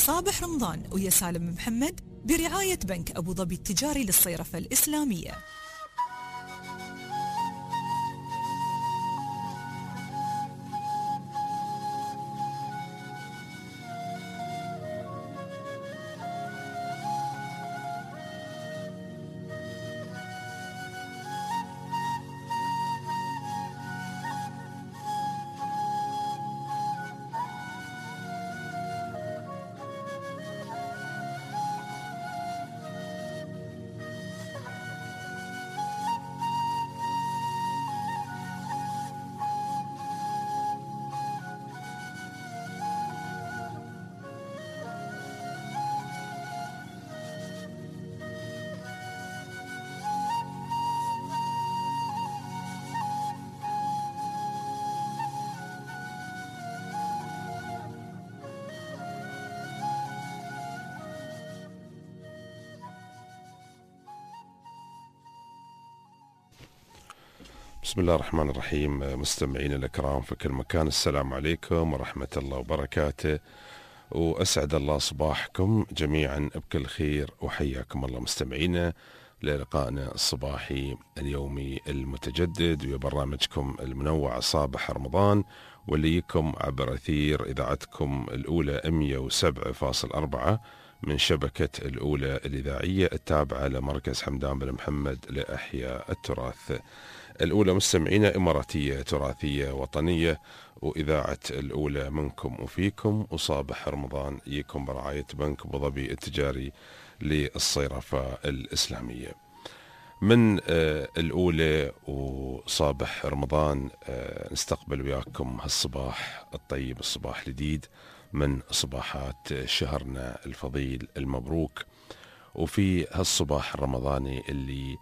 صابح رمضان ويا سالم محمد برعاية بنك أبو ظبي التجاري للصيرفة الإسلامية. بسم الله الرحمن الرحيم. مستمعينا الأكرام في كل مكان، السلام عليكم ورحمة الله وبركاته، وأسعد الله صباحكم جميعا بكل خير، وحياكم الله مستمعينا للقائنا الصباحي اليومي المتجدد وبرنامجكم المنوع صابح رمضان، واللي يكم عبر أثير إذاعتكم الأولى 107.4 من شبكة الأولى الإذاعية التابعة لمركز حمدان بن محمد لإحياء التراث. الأولى مستمعينا إماراتية تراثية وطنية، وإذاعة الأولى منكم وفيكم، وصابح رمضان يكم برعاية بنك أبو ظبي التجاري للصيرفة الإسلامية. من الأولى وصابح رمضان نستقبل وياكم هالصباح الطيب، الصباح الجديد من صباحات شهرنا الفضيل المبروك. وفي هالصباح الرمضاني اللي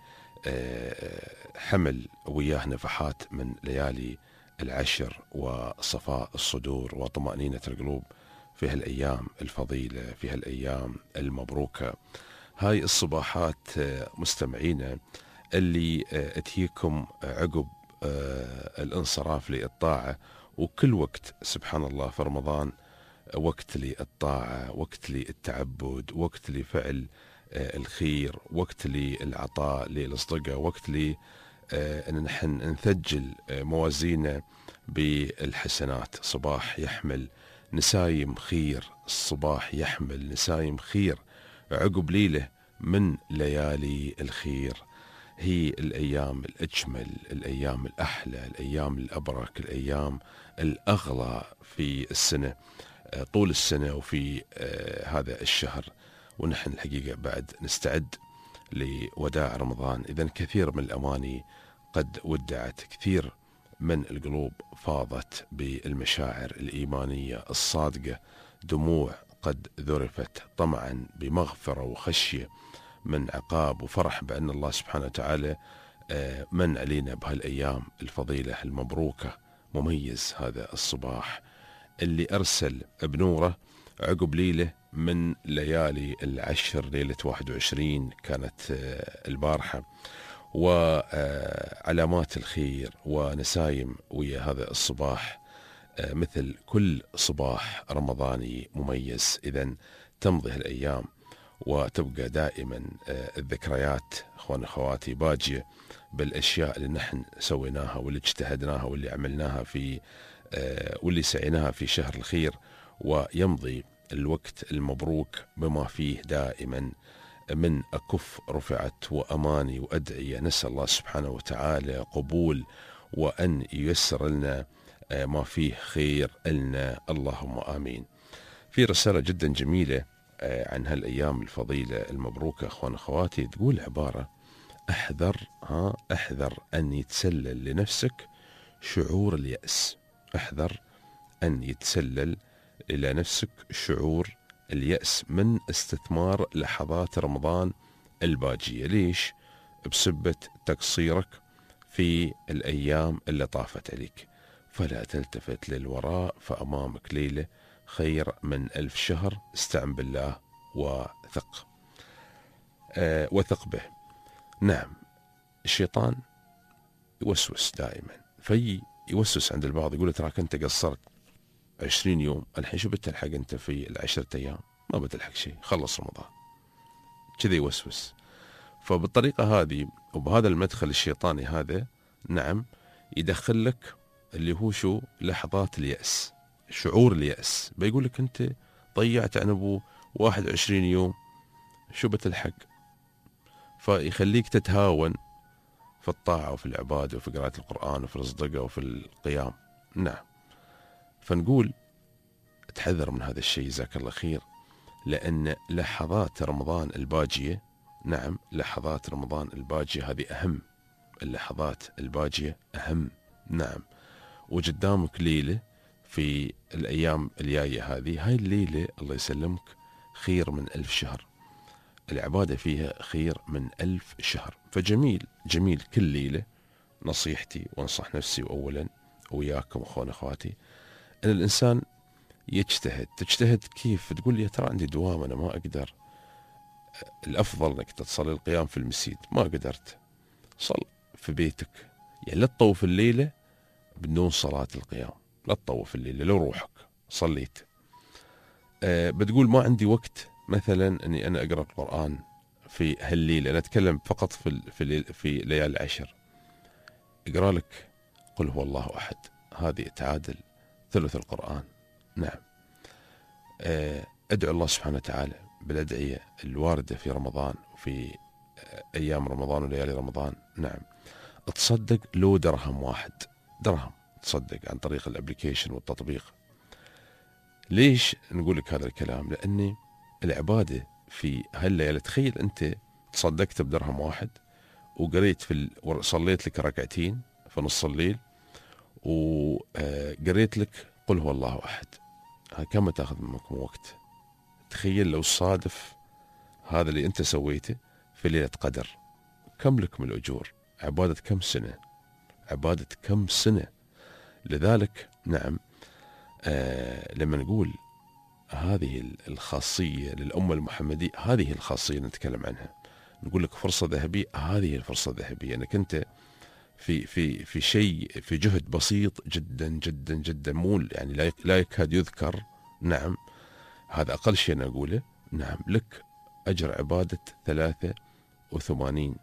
حمل وياه نفحات من ليالي العشر وصفاء الصدور وطمأنينة القلوب في هالأيام الفضيلة، في هالأيام المبروكة. هاي الصباحات مستمعينا اللي تجيكم عقب الانصراف للطاعة، وكل وقت سبحان الله في رمضان وقت للطاعة، وقت للتعبد، وقت لفعل الخير، وقت للعطاء للأصدقاء، وقت أن نحن نثجل موازيننا بالحسنات. صباح يحمل نسايم خير، الصباح يحمل نسايم خير عقب ليلة من ليالي الخير. هي الأيام الأجمل، الأيام الأحلى، الأيام الأبرك، الأيام الأغلى في السنة، طول السنة وفي هذا الشهر. ونحن الحقيقة بعد نستعد لوداع رمضان. إذن كثير من الأماني قد ودعت، كثير من القلوب فاضت بالمشاعر الإيمانية الصادقة، دموع قد ذرفت طمعا بمغفرة وخشية من عقاب، وفرح بأن الله سبحانه وتعالى من علينا بهالأيام الفضيلة المبروكة. مميز هذا الصباح اللي أرسل بنوره عقب ليلة من ليالي العشر، ليلة 21 كانت البارحة، وعلامات الخير ونسايم ويا هذا الصباح مثل كل صباح رمضاني مميز. إذن تمضي هالأيام وتبقى دائما الذكريات اخوان اخواتي باجية بالاشياء اللي نحن سويناها واللي اجتهدناها واللي عملناها في واللي سعيناها في شهر الخير. ويمضي الوقت المبروك بما فيه دائما من أكف رفعت وأماني وأدعية، نسأل الله سبحانه وتعالى قبول وأن ييسر لنا ما فيه خير لنا، اللهم آمين. في رسالة جدا جميلة عن هالأيام الفضيلة المبروكة أخوان أخواتي، تقول عبارة: احذر أن يتسلل لنفسك شعور اليأس. احذر أن يتسلل إلى نفسك شعور اليأس من استثمار لحظات رمضان الباجية. ليش؟ بسبة تقصيرك في الأيام اللي طافت عليك. فلا تلتفت للوراء، فأمامك ليلة خير من 1000 شهر. استعن بالله وثق به. نعم، الشيطان يوسوس دائما، يوسوس عند البعض، يقول تراك أنت قصرت 20 يوم، الحين شو بتلحق أنت في 10 أيام؟ ما بتلحق شيء، خلص رمضان. كذا يوسوس. فبالطريقة هذه وبهذا المدخل الشيطاني هذا نعم يدخل لك اللي هو شو؟ لحظات اليأس، شعور اليأس. بيقول لك أنت ضيعت عن أبو 21 يوم، شو بتلحق؟ فيخليك تتهاون في الطاعة وفي العبادة وفي قراءة القرآن وفي الصدقة وفي القيام. نعم. فنقول تحذر من هذا الشيء جزاك الله خير، لأن لحظات رمضان الباجية، نعم لحظات رمضان الباجية هذه أهم، اللحظات الباجية أهم. نعم. وقدامك ليلة في الأيام الجاية هاي الليلة الله يسلمك خير من 1000 شهر، العبادة فيها خير من 1000 شهر. فجميل جميل كل ليلة نصيحتي وانصح نفسي أولا وياكم أخوان أخواتي أن الإنسان يجتهد. تجتهد كيف؟ تقول لي ترى عندي دوام أنا ما أقدر. الأفضل أنك تصلي القيام في المسجد، ما قدرت صل في بيتك. يعني لا تطوف الليلة بدون صلاة القيام، لا تطوف الليلة لو روحك صليت. بتقول ما عندي وقت مثلا أني أنا أقرأ القرآن في هالليلة، أنا أتكلم فقط في ليالي العشر. اقرأ لك قل هو الله أحد، هذه تعادل ثلث القرآن. نعم. أدعو الله سبحانه وتعالى بالأدعية الواردة في رمضان وفي أيام رمضان وليالي رمضان. نعم. تصدق لو درهم واحد، درهم تصدق عن طريق الابليكيشن والتطبيق. ليش نقول لك هذا الكلام؟ لأن العبادة في هالليلة، تخيل أنت تصدقت بدرهم واحد وقريت صليت لك ركعتين في نص الليل وقريت لك قل هو الله أحد، كم تأخذ منكم وقت؟ تخيل لو صادف هذا اللي أنت سويته في ليلة قدر، كم لك من الأجور؟ عبادة كم سنة، عبادة كم سنة. لذلك نعم لما نقول هذه الخاصية للأمة المحمدية، هذه الخاصية نتكلم عنها، نقول لك فرصة ذهبية، هذه الفرصة الذهبية أنك أنت في شيء، في جهد بسيط جدا جدا جدا، مو يعني لا يكاد يذكر. نعم. هذا أقل شيء أنا أقوله. نعم. لك أجر عبادة 83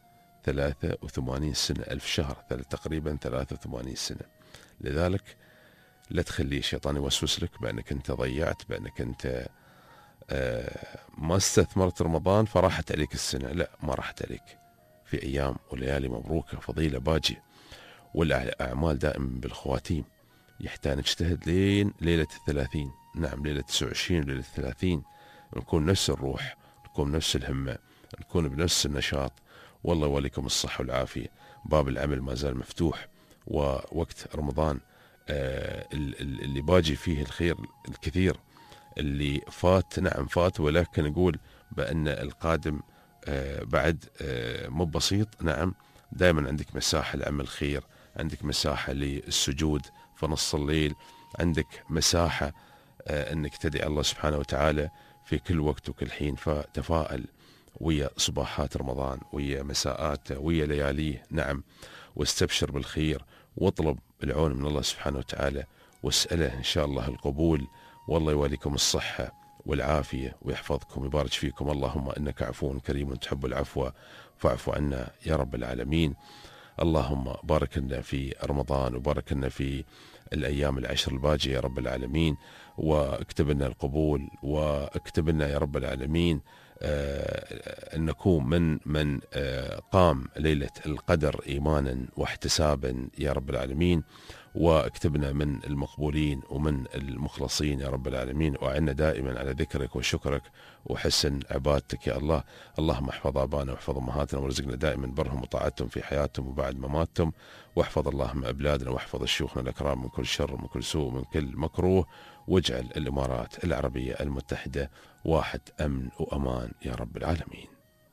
سنة، 1000 شهر، تقريبا 83 سنة. لذلك لا تخلي الشيطان يوسوس لك بأنك أنت ضيعت، بأنك أنت ما استثمرت رمضان فراحت عليك السنة. لا، ما راحت عليك. في أيام وليالي مبروكة، فضيلة باجية، والأعمال دائما بالخواتيم. يحتاج نجتهد لين ليلة 30. نعم. ليلة 29 وليلة 30 نكون نفس الروح، نكون نفس الهمة، نكون بنفس النشاط. والله يوليكم الصحة والعافية. باب العمل ما زال مفتوح، ووقت رمضان اللي باجي فيه الخير الكثير. اللي فات نعم فات، ولكن نقول بأن القادم بعد مو بسيط. نعم. دائما عندك مساحة لعمل خير، عندك مساحة للسجود في نص الليل، عندك مساحة أنك تدعي الله سبحانه وتعالى في كل وقت وكل حين. فتفائل ويا صباحات رمضان، ويا مساءاته، ويا لياليه. نعم. واستبشر بالخير، واطلب العون من الله سبحانه وتعالى، واسأله إن شاء الله القبول. والله يواليكم الصحة والعافية ويحفظكم ويبارك فيكم. اللهم إنك عفو كريم تحب العفو فاعف عنا يا رب العالمين. اللهم بارك لنا في رمضان، وبارك لنا في الأيام العشر الباجية يا رب العالمين، واكتب لنا القبول، واكتب لنا يا رب العالمين أن نكون من قام ليلة القدر إيمانا واحتسابا يا رب العالمين، واكتبنا من المقبولين ومن المخلصين يا رب العالمين. وأعنا دائما على ذكرك وشكرك وحسن عبادتك يا الله. اللهم احفظ آبانا واحفظ أمهاتنا، وارزقنا دائما برهم وطاعتهم في حياتهم وبعد مماتهم. واحفظ اللهم أبلادنا، واحفظ شيوخنا الأكرام من كل شر ومن كل سوء ومن كل مكروه. واجعل الإمارات العربية المتحدة واحد أمن وأمان يا رب العالمين.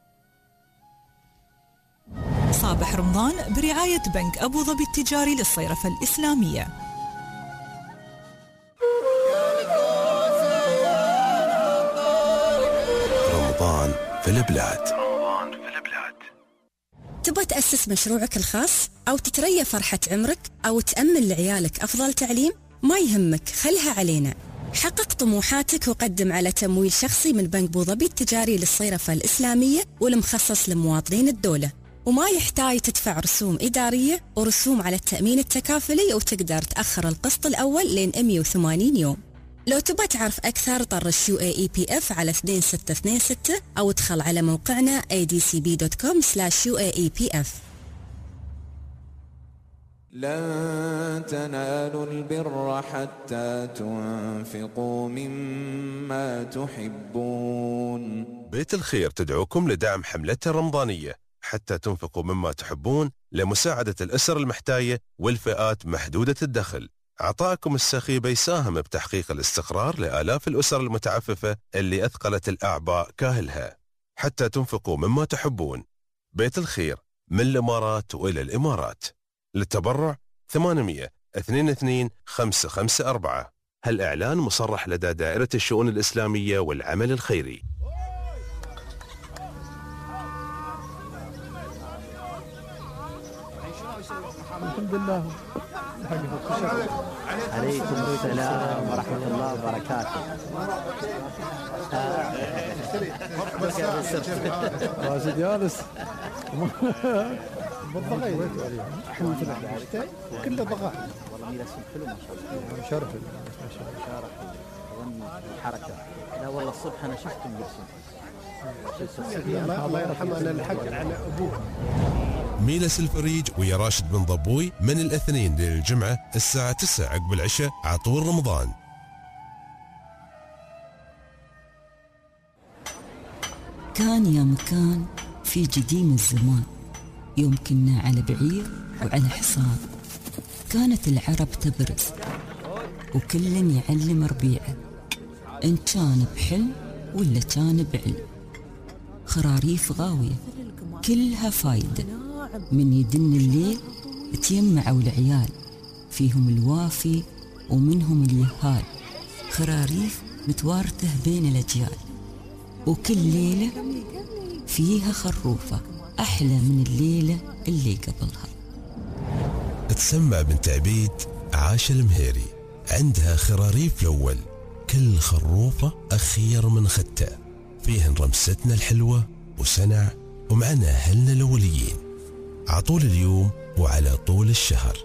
صابح رمضان برعاية بنك أبو ظبي التجاري للصيرفة الإسلامية. رمضان في البلاد. تبغى تأسس مشروعك الخاص أو تتريا فرحة عمرك أو تأمن لعيالك أفضل تعليم؟ ما يهمك، خلها علينا. حقق طموحاتك وقدم على تمويل شخصي من بنك أبوظبي التجاري للصيرفة الإسلامية والمخصص لمواطنين الدولة، وما يحتاج تدفع رسوم إدارية ورسوم على التأمين التكافلي، وتقدر تأخر القسط الأول لين 180 يوم. لو تبغى تعرف أكثر طرش UAEPF على 2626 أو ادخل على موقعنا adcb.com/UAEPF. لن تنالوا البر حتى تنفقوا مما تحبون. بيت الخير تدعوكم لدعم حملتها الرمضانية حتى تنفقوا مما تحبون لمساعدة الأسر المحتاجة والفئات محدودة الدخل. عطائكم السخي بيساهم بتحقيق الاستقرار لآلاف الأسر المتعففة اللي أثقلت الأعباء كاهلها. حتى تنفقوا مما تحبون. بيت الخير من الإمارات وإلى الإمارات. للتبرع 800-22-554. هالإعلان مصرح لدى دائرة الشؤون الإسلامية والعمل الخيري. الحمد لله. عليكم السلام ورحمة الله وبركاته. راشد جالس بالضغط الحمد لله كله ضغط. والله ميلاسون حلو ما شاء الله. مشرف الحركة. لا والله الصبح أنا شفته ميلاسون. الله يرحمه. أنا الحق على أبوه. ميلس الفريج ويا راشد بن ضبوي من الاثنين للجمعة الساعة 9 عقب العشاء عطول رمضان. كان يا مكان في قديم الزمان، يوم كنا على بعير وعلى حصان، كانت العرب تبرز وكل يعلم ربيعه، إن كان بحلم ولا كان بعلم. خراريف غاوية كلها فايدة، من يدن الليل تيمعوا العيال، فيهم الوافي ومنهم اليهال. خراريف متوارثه بين الأجيال، وكل ليلة فيها خروفة أحلى من الليلة اللي قبلها. تسمى بنت عبيد عاش المهيري، عندها خراريف الأول، كل خروفة أخير من ختة، فيهن رمستنا الحلوة وسنع، ومعنا أهلنا الأوليين عطول اليوم وعلى طول الشهر.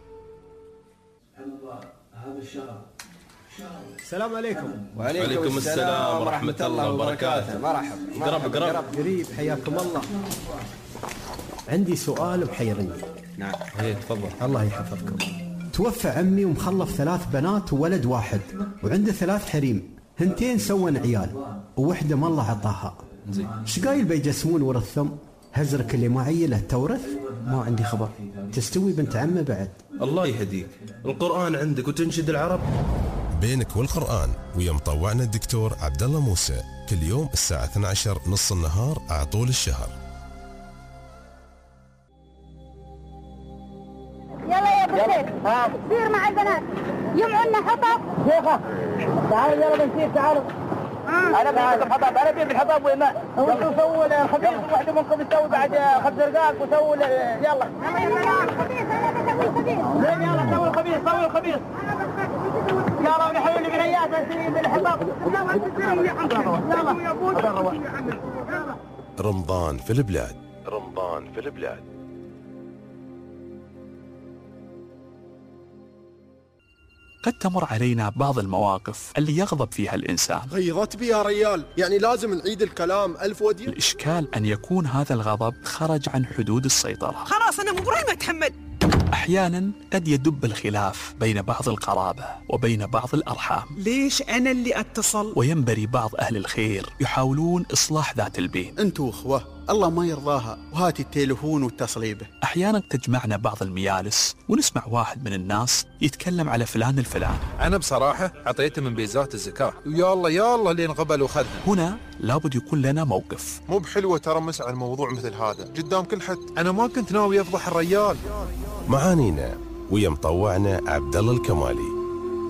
السلام عليكم. وعليكم السلام ورحمة الله وبركاته. مرحبا. قريب حياكم الله. عندي سؤال محيرني. نعم. تفضل. الله يحفظكم. توفى عمي ومخلف 3 بنات وولد واحد، وعنده 3 حريم، هنتين سوون عيال ووحدة ما الله عطاها. ايش قايل بيجسمون ورثهم؟ هزرك اللي ما عيله تورث؟ ما عندي خبر. تستوي بنت عمه بعد. الله يهديك، القرآن عندك وتنشد العرب. بينك والقرآن ويا مطوعنا الدكتور عبد الله موسى، كل يوم الساعة 12 نص النهار عطول الشهر. يلا يا بنتين سير مع البنات يمعنا حطب. شيخة تعالوا يلا بنسير تعالوا. انا بجيب الحطب، انا بجيب الحطب والماء. وانتم سووا الخبيث، واحد منكم يسوي بعد 5 دقائق وسووا يلا. يلا سوي الخبيث. يلا ونحن اللي بنيات نسوي الحطب. يلا رمضان في البلاد. رمضان في البلاد. قد تمر علينا بعض المواقف اللي يغضب فيها الإنسان. غيظت بي يا ريال، يعني لازم نعيد الكلام 1000 ودية. الإشكال أن يكون هذا الغضب خرج عن حدود السيطرة. خلاص أنا مو برايم أتحمل. أحيانا قد يدب الخلاف بين بعض القرابة وبين بعض الأرحام. ليش أنا اللي أتصل؟ وينبري بعض أهل الخير يحاولون إصلاح ذات البين. أنتوا أخوة الله ما يرضاها، وهاتي التليفون واتصلي به. أحيانا تجمعنا بعض الميالس ونسمع واحد من الناس يتكلم على فلان الفلاني. أنا بصراحة أعطيته من بيزات الزكاة، يلا لين قبل وخذنا. هنا لابد يكون لنا موقف. مو بحلوة ترمس على الموضوع مثل هذا قدام كل حد. أنا ما كنت ناوي أفضح الريال. معانينا ويا مطوعنا عبد الله الكمالي.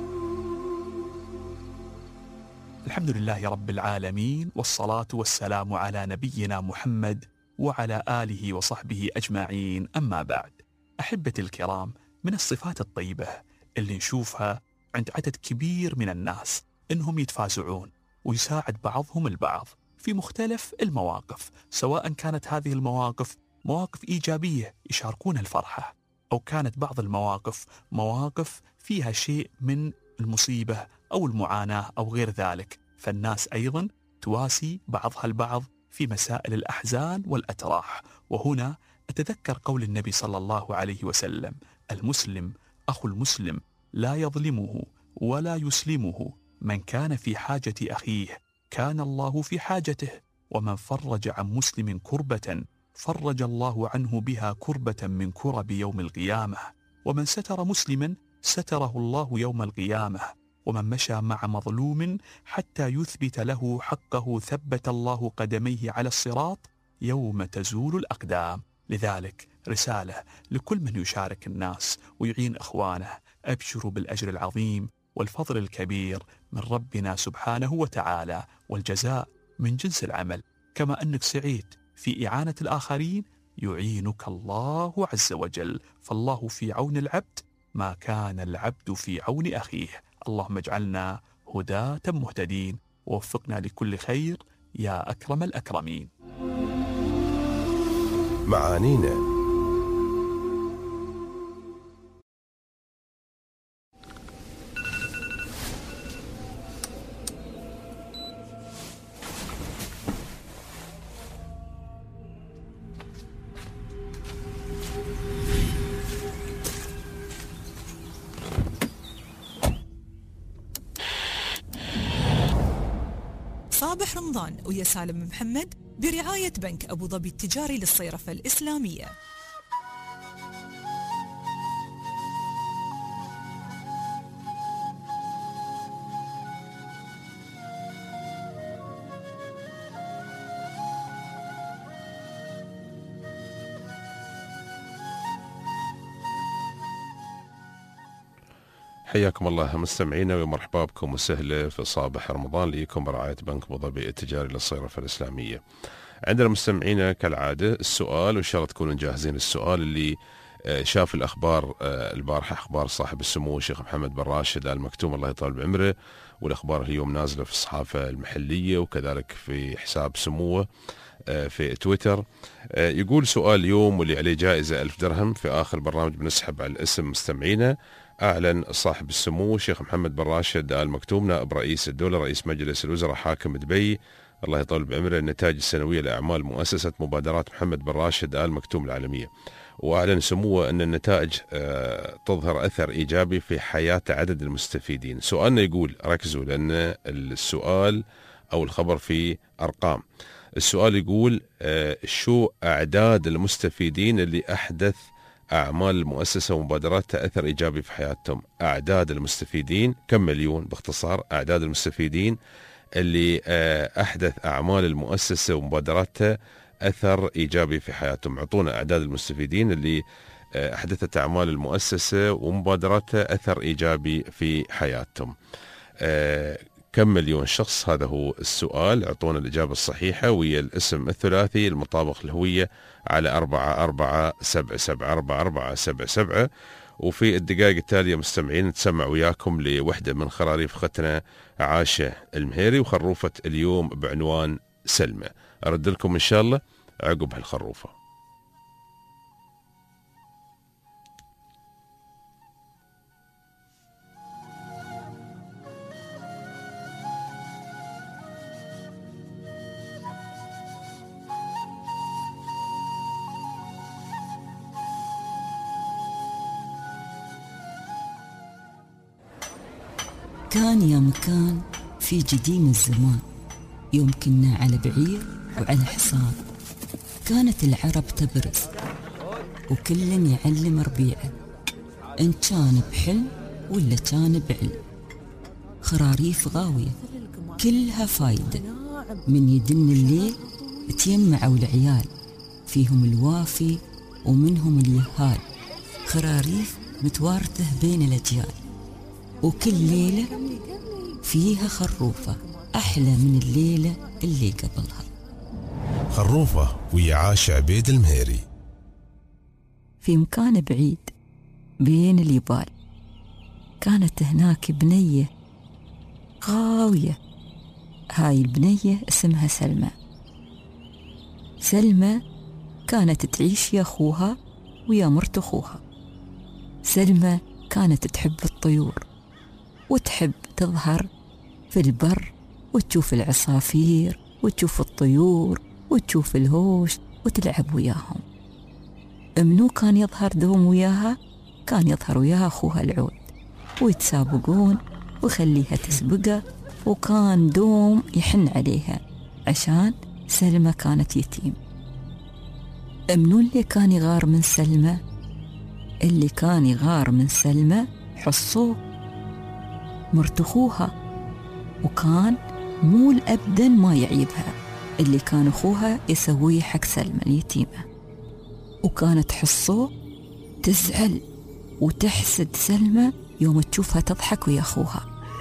الحمد لله رب العالمين، والصلاة والسلام على نبينا محمد وعلى آله وصحبه أجمعين. أما بعد، أحبتي الكرام، من الصفات الطيبة اللي نشوفها عند عدد كبير من الناس إنهم يتفازعون ويساعد بعضهم البعض في مختلف المواقف، سواء كانت هذه المواقف مواقف إيجابية يشاركون الفرحة، أو كانت بعض المواقف مواقف فيها شيء من المصيبة أو المعاناة أو غير ذلك. فالناس أيضا تواسي بعضها البعض في مسائل الأحزان والأتراح. وهنا أتذكر قول النبي صلى الله عليه وسلم: المسلم أخو المسلم لا يظلمه ولا يسلمه، من كان في حاجة أخيه كان الله في حاجته، ومن فرج عن مسلم كربة فرج الله عنه بها كربة من كرب يوم القيامة، ومن ستر مسلما ستره الله يوم القيامة، ومن مشى مع مظلوم حتى يثبت له حقه ثبت الله قدميه على الصراط يوم تزول الأقدام. لذلك رسالة لكل من يشارك الناس ويعين أخوانه: أبشروا بالأجر العظيم والفضل الكبير من ربنا سبحانه وتعالى، والجزاء من جنس العمل. كما أنك سعيد في إعانة الآخرين يعينك الله عز وجل، فالله في عون العبد ما كان العبد في عون أخيه. اللهم اجعلنا هداة مهتدين ووفقنا لكل خير يا أكرم الأكرمين. معانينا. صابح رمضان ويا سالم محمد برعاية بنك أبو ظبي التجاري للصيرفة الإسلامية. حياكم الله مستمعينا ومرحبا بكم وسهلا في صابح رمضان ليكم برعاية بنك أبو ظبي التجاري للصيرفة الإسلامية. عندنا مستمعينا كالعادة السؤال، وإن شاء الله تكونوا جاهزين. السؤال اللي شاف الأخبار البارحة، أخبار صاحب السمو الشيخ محمد بن راشد آل مكتوم الله يطول بعمره، والأخبار اليوم نازلة في الصحافة المحلية وكذلك في حساب سموه في تويتر. يقول سؤال اليوم واللي عليه جائزة 1000 درهم في آخر برنامج بنسحب على الاسم مستمعينا. أعلن صاحب السمو الشيخ محمد بن راشد آل مكتوم نائب رئيس الدولة رئيس مجلس الوزراء حاكم دبي الله يطول بعمره النتائج السنوية لأعمال مؤسسة مبادرات محمد بن راشد آل مكتوم العالمية، وأعلن سموه أن النتائج تظهر أثر إيجابي في حياة عدد المستفيدين. سؤالنا يقول، ركزوا لأن السؤال أو الخبر فيه أرقام. السؤال يقول شو أعداد المستفيدين اللي أحدث أعمال المؤسسة ومبادراتها أثر إيجابي في حياتهم؟ أعداد المستفيدين كم مليون باختصار، أعداد المستفيدين اللي أحدث أعمال المؤسسة ومبادراتها أثر إيجابي في حياتهم. اعطونا أعداد المستفيدين اللي أحدثت أعمال المؤسسة ومبادراتها أثر إيجابي في حياتهم. كم مليون شخص؟ هذا هو السؤال. اعطونا الإجابة الصحيحة ويا الاسم الثلاثي المطابق للهوية على 44774477. وفي الدقائق التالية مستمعين نتسمع وياكم لوحدة من خراريف ختنا عاشة المهيري وخروفة اليوم بعنوان سلمى. أرد لكم إن شاء الله عقب هالخروفة. كان يا مكان في قديم الزمان، يوم كنا على بعير وعلى حصان، كانت العرب تبرز وكل يعلم ربيعه، إن كان بحلم ولا كان بعلم. خراريف غاوية كلها فايدة، من يدن الليل تيمعوا العيال، فيهم الوافي ومنهم اليهال. خراريف متوارثة بين الأجيال، وكل ليلة فيها خروفة أحلى من الليلة اللي قبلها. خروفة ويا عاشة عبيد المهيري. في مكان بعيد بين اليبال كانت هناك بنية غاوية. هاي البنية اسمها سلمى. سلمى كانت تعيش يا أخوها ويا مرت أخوها. سلمى كانت تحب الطيور وتحب تظهر في البر وتشوف العصافير وتشوف الطيور وتشوف الهوش وتلعب وياهم. منو كان يظهر دوم وياها؟ كان يظهر وياها أخوها العود، ويتسابقون ويخليها تسبقه، وكان دوم يحن عليها عشان سلمى كانت يتيم. منو اللي كان يغار من سلمى؟ اللي كان يغار من سلمى حصو مرت أخوها، وكان مول أبدا ما يعيبها اللي كان أخوها يسويه حق سلمى اليتيمة. وكانت حصو تزعل وتحسد سلمى يوم تشوفها تضحك ويا أخوها.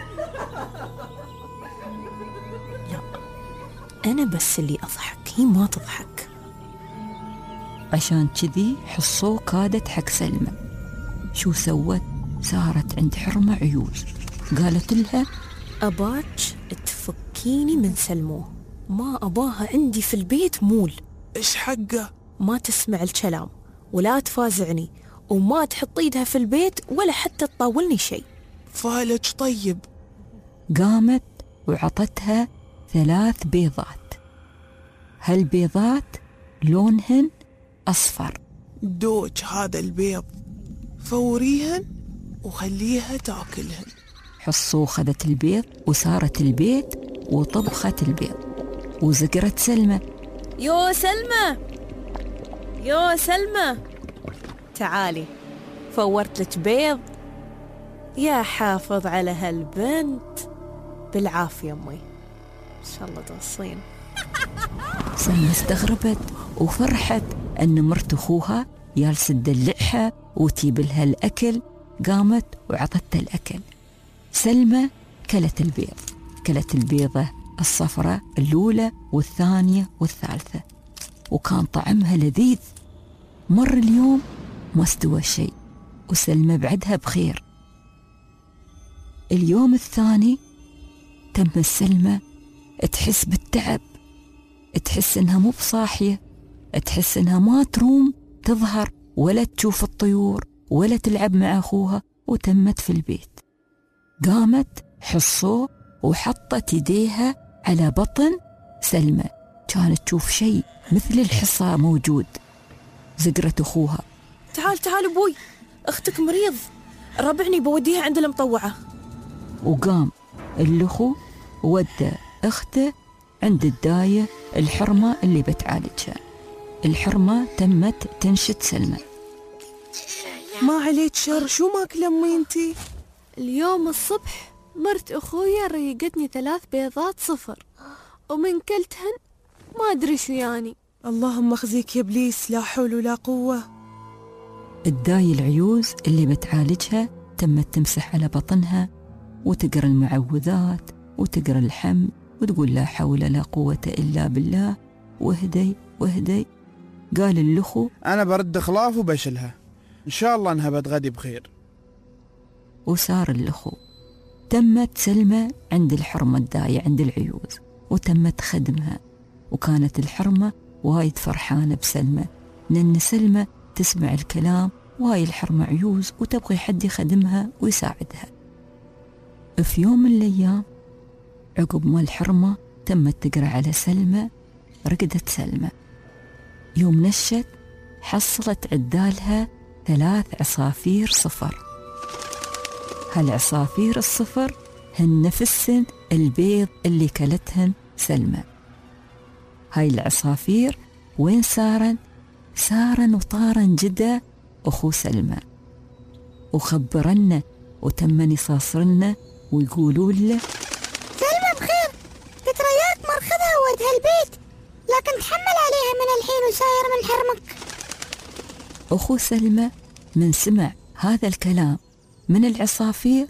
لا، أنا بس اللي أضحك، هي ما تضحك. عشان كذي حصو كادت حق سلمى. شو سوت؟ صارت عند حرمة عيوز، قالت لها أباك تفكيني من سلمو، ما أباها عندي في البيت مول. إيش حقه؟ ما تسمع الكلام ولا تفازعني، وما تحط ايدها في البيت ولا حتى تطاولني شيء. فالج طيب. قامت وعطتها 3 بيضات. هالبيضات لونهن أصفر. دوج هذا البيض، فوريهن وخليها تاكلهن. حصو خذت البيض وسارت البيت وطبخت البيض، وزقرت سلمى. يو سلمى، يو سلمى، تعالي فورت لك بيض. يا حافظ على هالبنت، بالعافية أمي، إن شاء الله توصين. سلمى استغربت وفرحت أن مرت أخوها جالسة تدلعها وتجيب لها الأكل. قامت وعطتها الأكل. سلمى كلت البيض، كلت البيضة الصفراء الأولى والثانية والثالثة، وكان طعمها لذيذ. مر اليوم ما استوى شيء، وسلمى بعدها بخير. اليوم الثاني تم السلمى تحس بالتعب، تحس انها مو بصاحية، تحس انها ما تروم تظهر ولا تشوف الطيور ولا تلعب مع أخوها، وتمت في البيت. قامت حصو وحطت يديها على بطن سلمى، كانت تشوف شيء مثل الحصى موجود. زقرت أخوها. تعال تعال أبوي، أختك مريض، ربعني بوديها عند المطوعة. وقام الأخو ودى أخته عند الداية الحرمة اللي بتعالجها. الحرمة تمت تنشد سلمى. ما عليك شر، شو ماكل أمي انتي؟ اليوم الصبح مرت أخويا ريقتني 3 بيضات صفر، ومن كلتهن ما أدري شو يعني. اللهم اخزيك يا إبليس، لا حول ولا قوة. الداي العيوز اللي بتعالجها تمت تمسح على بطنها وتقرأ المعوذات وتقرأ الحمد وتقول لا حول لا قوة إلا بالله، واهدي واهدي. قال الأخو أنا برد خلاف وبشلها، إن شاء الله أنها بتغدي بخير. وصار الأخو. تمت سلمى عند الحرمة الداية عند العيوز، وتمت خدمها. وكانت الحرمة وايد فرحانة بسلمى، لأن سلمى تسمع الكلام، وهاي الحرمة عيوز وتبغي حد يخدمها ويساعدها. في يوم من الأيام عقب ما الحرمة تمت تقرأ على سلمى، رقدت سلمى. يوم نشت حصلت عدالها 3 عصافير صفر. هالعصافير الصفر هن نفسن البيض اللي كلتهن سلمى. هاي العصافير وين سارن؟ سارن وطارن جدا أخو سلمى، وخبرنا وتمن يصاصرنا ويقولوا له سلمى بخير، تترياك مرخذها وودها البيت، لكن تحمل عليها من الحين وساير من حرمك. أخو سلمى من سمع هذا الكلام من العصافير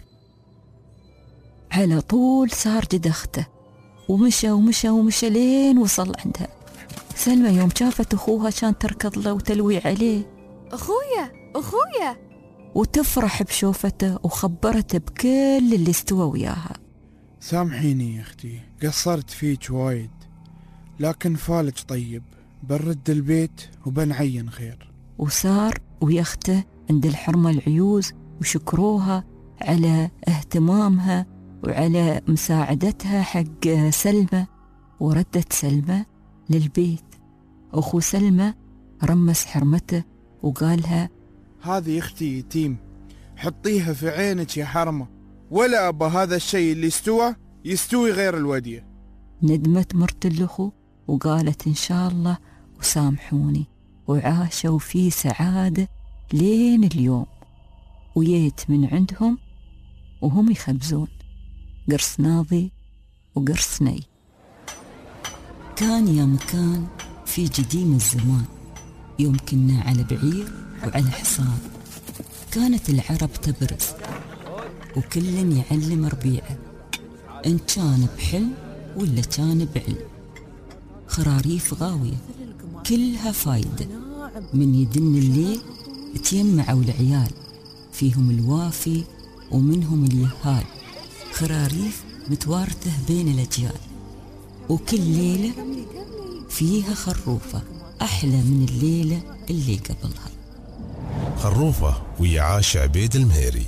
على طول صار جد أخته، ومشى ومشى ومشى لين وصل عندها. سلمى يوم شافت أخوها كان تركض له وتلوي عليه أخويا أخويا، وتفرح بشوفته وخبرته بكل اللي استوى وياها. سامحيني يا أختي، قصرت فيك وايد، لكن فالج طيب، بنرد البيت وبنعين خير. وصار ويا أخته عند الحرمة العيوز وشكروها على اهتمامها وعلى مساعدتها حق سلمى. وردت سلمى للبيت، أخو سلمى رمس حرمته وقالها: هذه أختي يتيم، حطيها في عينك يا حرمة، ولا أبا هذا الشيء اللي يستوي غير الودية. ندمت مرت الأخو وقالت: إن شاء الله وسامحوني. وعاشوا في سعادة لين اليوم. وييت من عندهم وهم يخبزون قرص ناضي وقرص ني. كان يا مكان في قديم الزمان، يوم كنا على بعير وعلى حصان، كانت العرب تبرز وكل يعلم ربيعه، إن كان بحلم ولا كان بعلم. خراريف غاوية كلها فايدة، من يدن الليل تيمعوا العيال، فيهم الوافي ومنهم اليهال. خراريف متوارثة بين الأجيال، وكل ليلة فيها خروفة أحلى من الليلة اللي قبلها. خروفة ويا عاش عبيد المهيري.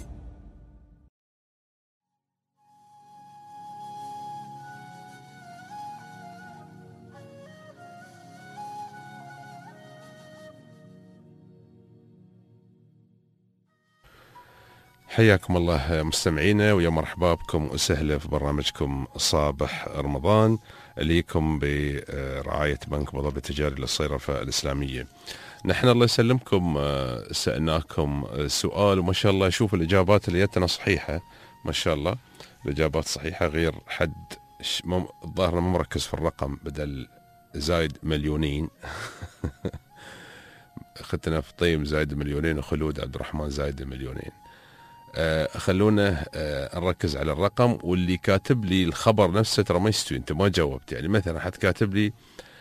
حياكم الله مستمعينا، ويا مرحبا بكم وسهلا في برنامجكم صابح رمضان ليكم برعاية بنك أبو ظبي التجاري للصيرفة الإسلامية. نحن الله يسلمكم سألناكم سؤال، وما شاء الله شوف الإجابات اللي جتنا صحيحة، ما شاء الله الإجابات صحيحة، غير حد الظاهر ما مركز في الرقم، بدل زايد مليونين اختنا في طيب زايد مليونين، وخلود عبد الرحمن زايد مليونين. خلونا نركز على الرقم، واللي كاتب لي الخبر نفسه ترى ما يستوي، انت ما جاوبت. يعني مثلا حد كاتب لي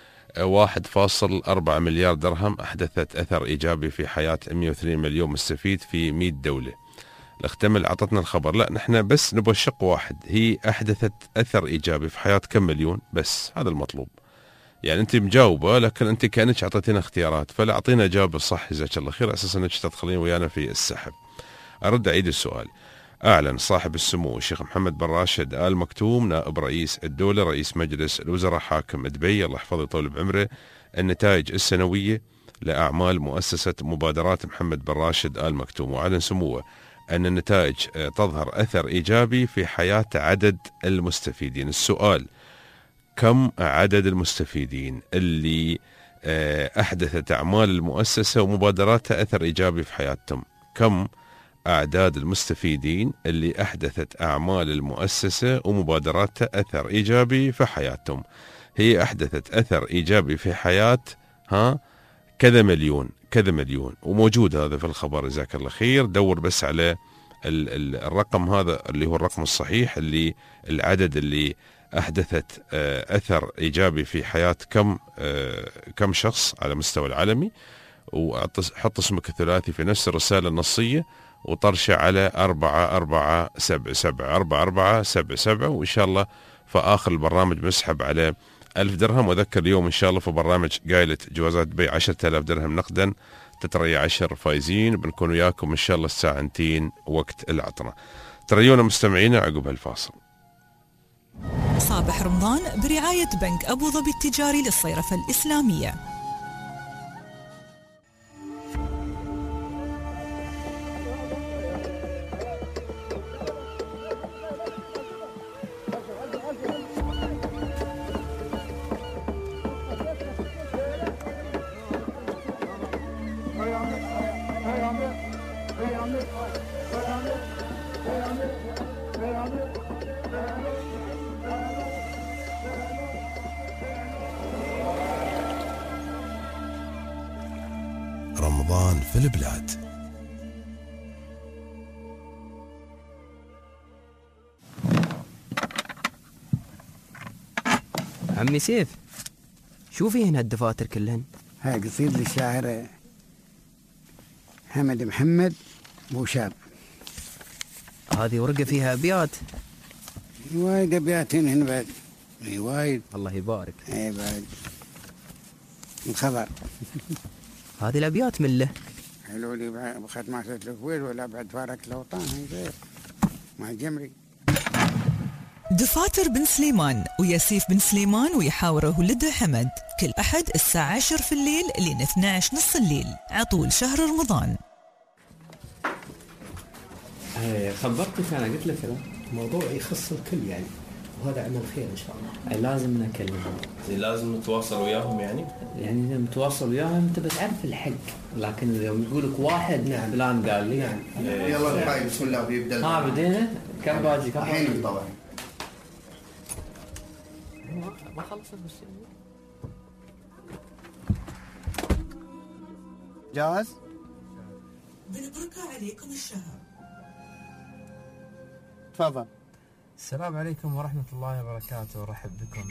1.4 مليار درهم أحدثت أثر إيجابي في حياة 102 مليون مستفيد في 100 دولة. الاختمل عطتنا الخبر، لا نحن بس نبغى شق واحد، هي أحدثت أثر إيجابي في حياة كم مليون، بس هذا المطلوب. يعني أنت مجاوبة، لكن أنت كأنك عطتنا اختيارات، فلا أعطينا إجابة صح جزاك الله خير، أساسا أنك تدخلين ويانا في السحب. أرد أعيد السؤال. أعلن صاحب السمو الشيخ محمد بن راشد آل مكتوم نائب رئيس الدولة رئيس مجلس الوزراء حاكم دبي الله يحفظه ويطول بعمره النتائج السنوية لأعمال مؤسسة مبادرات محمد بن راشد آل مكتوم، وأعلن سموه أن النتائج تظهر أثر إيجابي في حياة عدد المستفيدين. السؤال: كم عدد المستفيدين اللي أحدثت أعمال المؤسسة ومبادراتها أثر إيجابي في حياتهم؟ كم أعداد المستفيدين اللي أحدثت أعمال المؤسسة ومبادراتها أثر إيجابي في حياتهم؟ هي أحدثت أثر إيجابي في حياة كذا مليون، وموجود هذا في الخبر جزاك الله خير. دور بس على الرقم هذا اللي هو الرقم الصحيح، اللي العدد اللي أحدثت أثر إيجابي في حياة كم شخص على مستوى العالمي، وحط اسمك الثلاثي في نفس الرسالة النصية وطرشه على 4477 وإن شاء الله في آخر البرنامج بنسحب على 1000 درهم. وذكر اليوم إن شاء الله في برنامج قايلة جوازات دبي 10,000 درهم نقدا، تتري 10 فايزين، بنكون وياكم إن شاء الله الساعة 2 وقت العطرة. تريونا مستمعينا عقب هالفاصل. صابح رمضان برعاية بنك أبو ظبي التجاري للصيرفة الإسلامية. رمضان في البلاد. عمي سيف، شوفي هنا الدفاتر كلهن. هاي قصيد للشاعر حمد محمد مو شاب. هذه ورقة فيها أبيات. وايد أبيات هنا بعد. وايد. الله يبارك. اي بعد. الخبر. هذه الأبيات من له. حلو لي بخد ما الكويت ولا بعد فارق الأوطان غير مع الجمري. دفاتر بن سليمان وياسيف بن سليمان ويحاوره ولده حمد كل أحد الساعة 10 في الليل لين 12 نص الليل عطول شهر رمضان. خبرتك أنا قلت لك موضوع يخص الكل يعني، وهذا عمل خير إن شاء الله. لازم نكلمهم. لازم نتواصل وياهم يعني إذا متواصل وياهم أنت بتعرف الحق، لكن إذا يقول لك واحد نعم فلان قال لي نعم. يلا الحين بسم الله بيبدأ. بدينا. كم باجي؟ الحين طبعا. ما خلصت بس. جاهز؟ بنبركة عليكم الشهر. تفضل. السلام عليكم ورحمة الله وبركاته، ورحب بكم.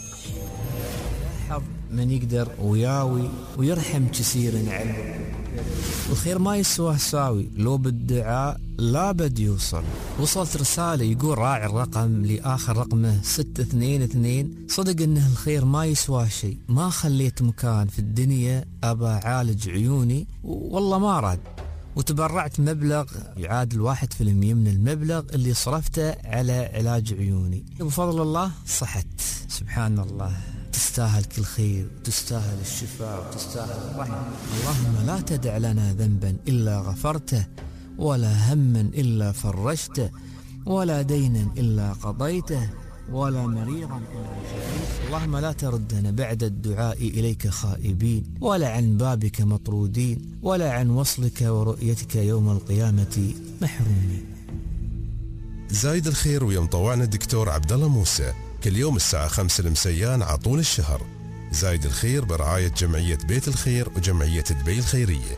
حظ من يقدر وياوي ويرحم كثير علم. الخير ما يسوى ساوي، لو بالدعاء لا بد يوصل. وصلت رسالة يقول راعي الرقم لآخر رقمه 622، صدق انه الخير ما يسوى شيء، ما خليت مكان في الدنيا أبا عالج عيوني والله ما راد، وتبرعت مبلغ يعادل 1% من المبلغ اللي صرفته على علاج عيوني. بفضل الله صحت. سبحان الله، تستاهل كل خير، وتستاهل الشفاء، وتستاهل الرحمة. اللهم لا تدع لنا ذنبا إلا غفرته، ولا هما إلا فرجته، ولا دينا إلا قضيته، ولا مريضا إلا شفيته. اللهم لا تردنا بعد الدعاء إليك خائبين، ولا عن بابك مطرودين، ولا عن وصلك ورؤيتك يوم القيامة محرومين. زايد الخير ويوم طوعنا الدكتور عبد الله موسى كل يوم الساعة 5 المسيان عطول الشهر. زايد الخير برعاية جمعية بيت الخير وجمعية دبي الخيرية.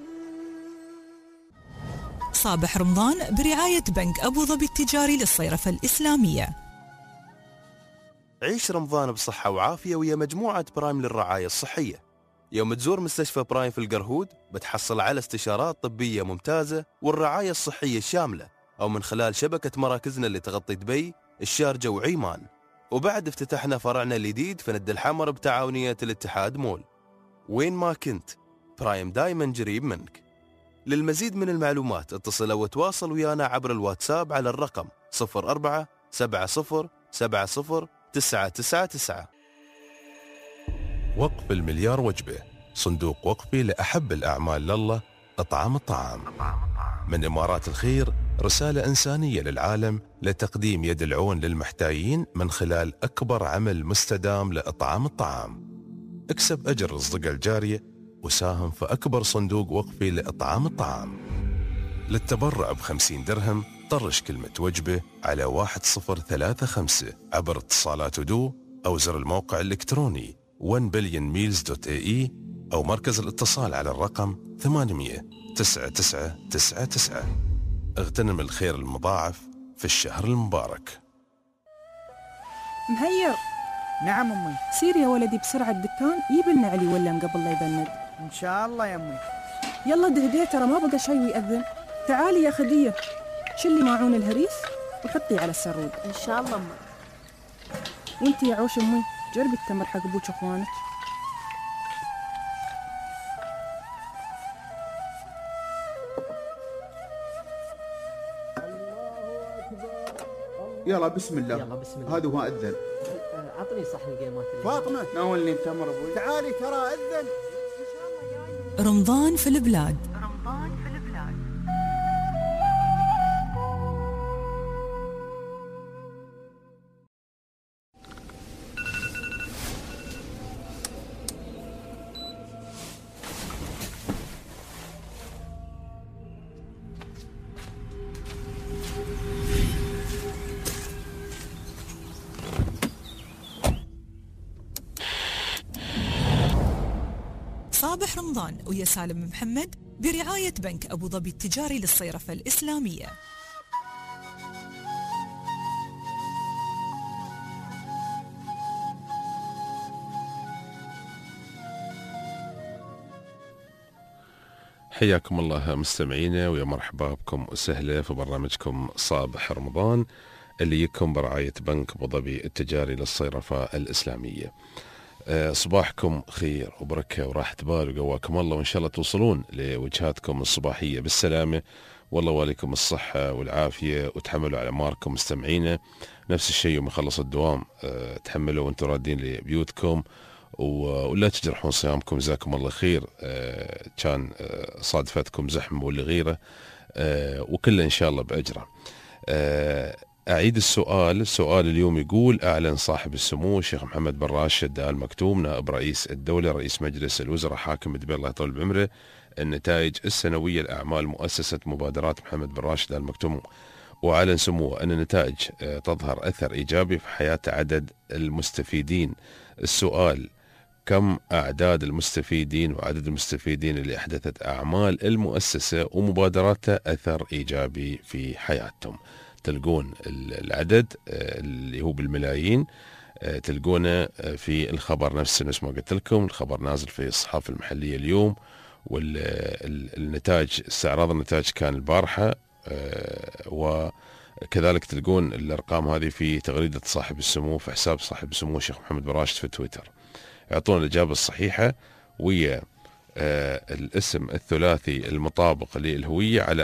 صابح رمضان برعاية بنك أبو ظبي التجاري للصيرفة الإسلامية. عيش رمضان بصحة وعافية ويا مجموعة برايم للرعاية الصحية. يوم تزور مستشفى برايم في القرهود بتحصل على استشارات طبية ممتازة والرعاية الصحية الشاملة، أو من خلال شبكة مراكزنا اللي تغطي دبي، الشارجة وعيمان. وبعد افتتحنا فرعنا الجديد في ند الحمر بتعاونية الاتحاد مول. وين ما كنت برايم دايما قريب منك. للمزيد من المعلومات اتصل أو تواصل ويانا عبر الواتساب على الرقم 047070999. وقف المليار وجبة، صندوق وقفي لأحب الأعمال لله، إطعام الطعام. من إمارات الخير رسالة إنسانية للعالم لتقديم يد العون للمحتاجين من خلال أكبر عمل مستدام لإطعام الطعام. اكسب أجر الصدقة الجارية وساهم في أكبر صندوق وقفي لإطعام الطعام. للتبرع ب50 درهم طرش كلمة وجبة على 1035 عبر اتصالات ودو أو زر الموقع الإلكتروني 1billionmeals.ae أو مركز الاتصال على الرقم 800 9999. اغتنم الخير المضاعف في الشهر المبارك. مهير. نعم أمي. سير يا ولدي بسرعة الدكان يجيب لنا علي ولا قبل لا يبند. إن شاء الله يا أمي. يلا دهديه ترى ما بقى شيء ويأذن. تعالي يا خدية شلي ماعون الهريس وحطي على السرود. إن شاء الله أمي. وانتي يا عوش أمي جربي التمر حق أبوك أخوانك. يلا بسم الله. يلا بسم الله. هذا هو أذن. عطني صحن القيمات. فاطمة ناولني التمر أبوي. تعالي ترى أذن. رمضان في البلاد. صابح رمضان ويا سالم محمد برعاية بنك أبو ظبي التجاري للصيرفة الإسلامية. حياكم الله مستمعينا، ويا مرحبا بكم وسهلا في برنامجكم صباح رمضان اللي يكون برعاية بنك أبو ظبي التجاري للصيرفة الإسلامية. صباحكم خير وبركة وراحة بال وقواكم الله، وإن شاء الله توصلون لوجهاتكم الصباحية بالسلامة، والله واليكم الصحة والعافية، وتحملوا على أعماركم مستمعينا. نفس الشيء يوم يخلص الدوام تحملوا وانتم رادين لبيوتكم، ولا تجرحون صيامكم، جزاكم الله خير. كان صادفتكم زحمة ولا غيره، وكله إن شاء الله بأجره. أعيد السؤال اليوم يقول: أعلن صاحب السمو الشيخ محمد بن راشد آل مكتوم نائب رئيس الدولة رئيس مجلس الوزراء حاكم دبي الله يطول بعمره النتائج السنوية لأعمال مؤسسة مبادرات محمد بن راشد آل مكتوم، وأعلن سموه أن النتائج تظهر أثر إيجابي في حياة عدد المستفيدين. السؤال: كم أعداد المستفيدين وعدد المستفيدين اللي أحدثت أعمال المؤسسة ومبادراتها أثر إيجابي في حياتهم؟ تلقون العدد اللي هو بالملايين، تلقونه في الخبر نفسه. نفس ما قلت لكم، الخبر نازل في الصحافة المحلية اليوم، والنتائج استعراض النتائج كان البارحة، وكذلك تلقون الأرقام هذه في تغريدة صاحب السمو في حساب صاحب السمو الشيخ محمد بن راشد في تويتر. يعطون الإجابة الصحيحة ويا الاسم الثلاثي المطابق للهوية على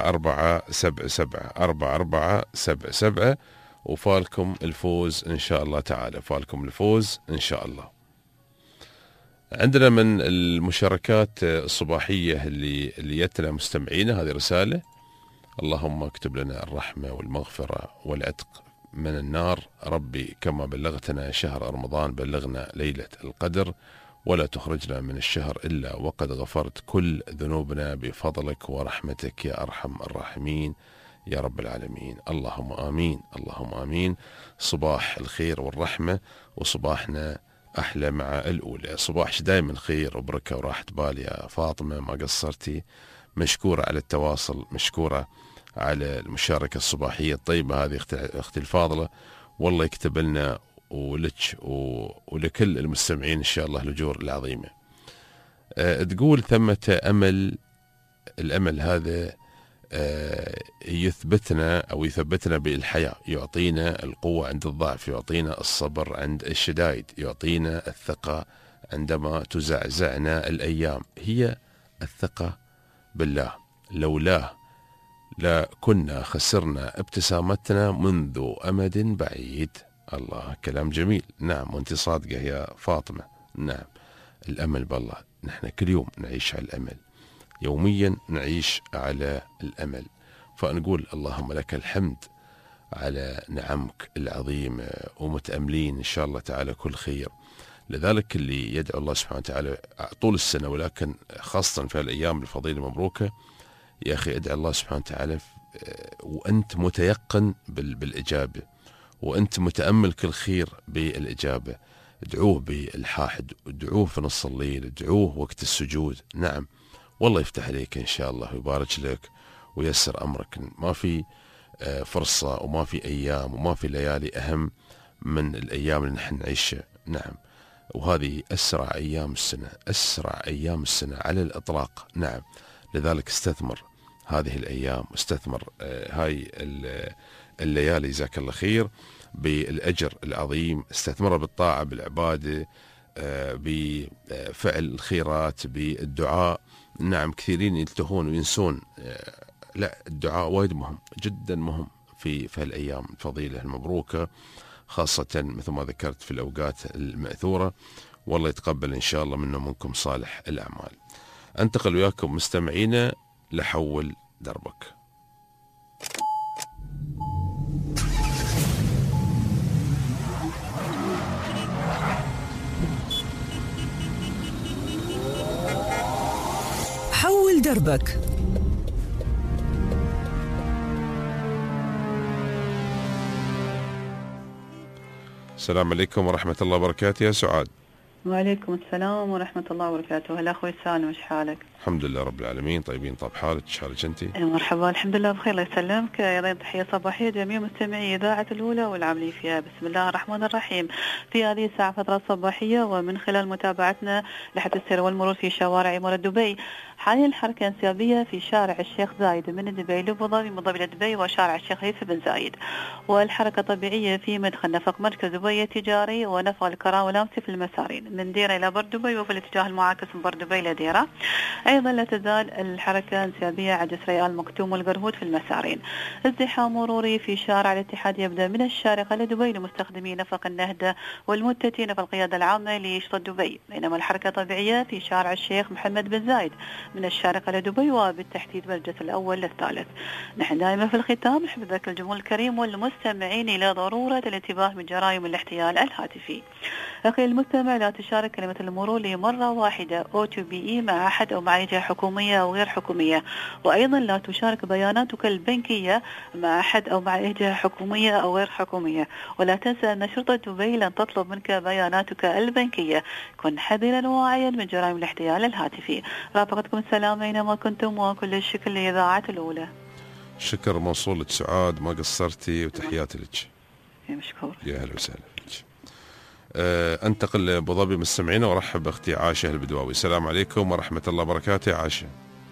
4477 وفالكم الفوز إن شاء الله تعالى، فالكم الفوز إن شاء الله. عندنا من المشاركات الصباحية اللي يتنا مستمعينا هذه رسالة: اللهم اكتب لنا الرحمة والمغفرة والعتق من النار، ربي كما بلغتنا شهر رمضان بلغنا ليلة القدر، ولا تخرجنا من الشهر إلا وقد غفرت كل ذنوبنا بفضلك ورحمتك يا أرحم الراحمين يا رب العالمين. اللهم آمين، اللهم آمين. صباح الخير والرحمة، وصباحنا أحلى مع الأولى. صباحش دايما خير وبركة وراحة بال يا فاطمة، ما قصرتي. مشكورة على التواصل، مشكورة على المشاركة الصباحية الطيبة هذه أختي الفاضلة، والله يكتب لنا ولك ولكل المستمعين إن شاء الله الأجور العظيمة. تقول: ثمة أمل، الأمل هذا يثبتنا بالحياة، يعطينا القوة عند الضعف، يعطينا الصبر عند الشدائد، يعطينا الثقة عندما تزعزعنا الأيام. هي الثقة بالله، لولاه لا كنا خسرنا ابتسامتنا منذ أمد بعيد. الله، كلام جميل. نعم، وانت صادقة يا فاطمة. نعم، الأمل بالله، نحن كل يوم نعيش على الأمل، يوميا نعيش على الأمل. فنقول اللهم لك الحمد على نعمك العظيمة، ومتأملين إن شاء الله تعالى كل خير. لذلك اللي يدعو الله سبحانه وتعالى طول السنة، ولكن خاصة في الأيام الفضيلة المبروكة، يا أخي ادعى الله سبحانه وتعالى وأنت متيقن بالإجابة، وأنت متأمل كل خير بالإجابة. ادعوه بالحاحد، ادعوه في نص الليل، ادعوه وقت السجود. نعم، والله يفتح عليك إن شاء الله ويبارك لك ويسر أمرك. ما في فرصة وما في أيام وما في ليالي أهم من الأيام اللي نحن نعيشها. نعم، وهذه أسرع أيام السنة، أسرع أيام السنة على الإطلاق. نعم، لذلك استثمر هذه الأيام، استثمر هاي الليالي جزاك الله خير بالأجر العظيم، استثمر بالطاعة بالعبادة، بفعل الخيرات، بالدعاء. نعم، كثيرين يلتهون وينسون، لا، الدعاء وايد مهم، جدا مهم في هالأيام الفضيلة المبروكة، خاصة مثل ما ذكرت في الأوقات المأثورة. والله يتقبل إن شاء الله منا ومنكم صالح الأعمال. أنتقل وياكم مستمعينا لحول دربك. حول دربك. السلام عليكم ورحمة الله وبركاته يا سعاد. وعليكم السلام ورحمة الله وبركاته. هلا أخوي سالم، وش حالك؟ الحمد لله رب العالمين، طيبين. طب حالك، ايش حالك انت؟ مرحبا، الحمد لله بخير، الله يسلمك. أيضا تحية صباحية جميع مستمعي إذاعة الأولى والعاملين فيها. بسم الله الرحمن الرحيم. في هذه الساعة فترة صباحية، ومن خلال متابعتنا لحد السير والمرور في شوارع إمارة دبي، حاليا الحركة انسيابية في شارع الشيخ زايد من دبي لأبو ظبي، من ظبي لدبي، وشارع الشيخ هيثم بن زايد. والحركة طبيعية في مدخل نفق مركز دبي التجاري ونفق الكرام والأمسي في المسارين من ديرة إلى بر دبي، وفي الاتجاه المعاكس من بر دبي إلى ديرة. أيضا لا تزال الحركة انسيابية على جسر ريال مكتوم والقرهود في المسارين. ازدحام مروري في شارع الاتحاد يبدأ من الشارقة لدبي لمستخدمي نفق النهدة والمتتين في القيادة العامة لشط دبي، بينما الحركة طبيعية في شارع الشيخ محمد بن زايد من الشارقة لدبي وبالتحديد بالجسر الأول للثالث. نحن دائما في الختام نحب نذكر الجمهور الكريم والمستمعين إلى ضرورة الانتباه من جرائم الاحتيال الهاتفي. أخي المستمع، لا تشارك كلمة المرور لمرة واحدة OTPE مع أحد أو مع جهة حكومية أو غير حكومية، وأيضا لا تشارك بياناتك البنكية مع أحد أو مع جهة حكومية أو غير حكومية. ولا تنسى أن شرطة دبي لن تطلب منك بياناتك البنكية. كن حذرا وواعيا من جرائم الاحتيال الهاتفي. رافقتكم السلام أينما كنتم، وكل الشكر لإذاعة الأولى. شكر موصول لك سعاد، ما قصرتي، وتحياتي لك. مشكور. يا أهلا وسهلا فيك. انتقل لأبو ظبي مستمعينا وارحب باختي عائشة البدواوي. السلام عليكم ورحمة الله وبركاته. عائشة.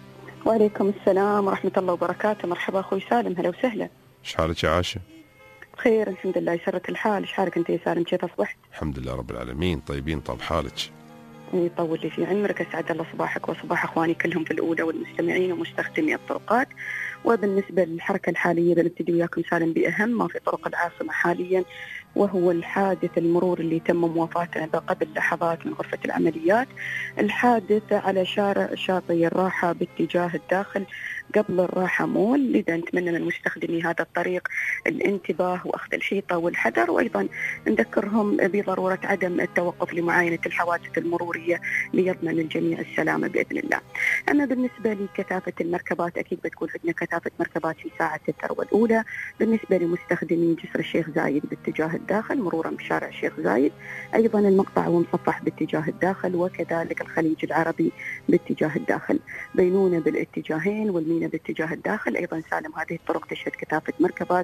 وعليكم السلام ورحمة الله وبركاته. مرحبا أخوي سالم، هلا وسهلا. ايش حالك يا عائشة؟ بخير الحمد لله، يسرك الحال. ايش حالك انت يا سالم، كيف اصبحت؟ الحمد لله رب العالمين، طيبين. طب حالك؟ يطول لي في عمرك، اسعد الله صباحك وصباح اخواني كلهم في الاولى والمستمعين ومستخدمي الطرقات. وبالنسبة للحركة الحالية بنبتدي وياكم سالم بأهم ما في طرق العاصمة حاليا، وهو الحادث المرور اللي تم موافاته قبل لحظات من غرفة العمليات. الحادث على شارع شاطئ الراحة باتجاه الداخل قبل الراحة مول، لذا نتمنى من مستخدمي هذا الطريق الانتباه وأخذ الحيطة والحذر، وأيضا نذكرهم بضرورة عدم التوقف لمعاينة الحوادث المرورية ليضمن الجميع السلامة بإذن الله. أما بالنسبة لكثافة المركبات، أكيد بتكون عندنا كثافة مركبات في ساعة الذروة الأولى. بالنسبة لمستخدمي جسر الشيخ زايد باتجاه الداخل مرورا بشارع الشيخ زايد، أيضا المقطع ومصفح باتجاه الداخل، وكذلك الخليج العربي باتجاه الداخل. بينونة بالاتجاهين والمينا باتجاه الداخل. أيضا سالم هذه الطرق تشهد كثافة مركبات،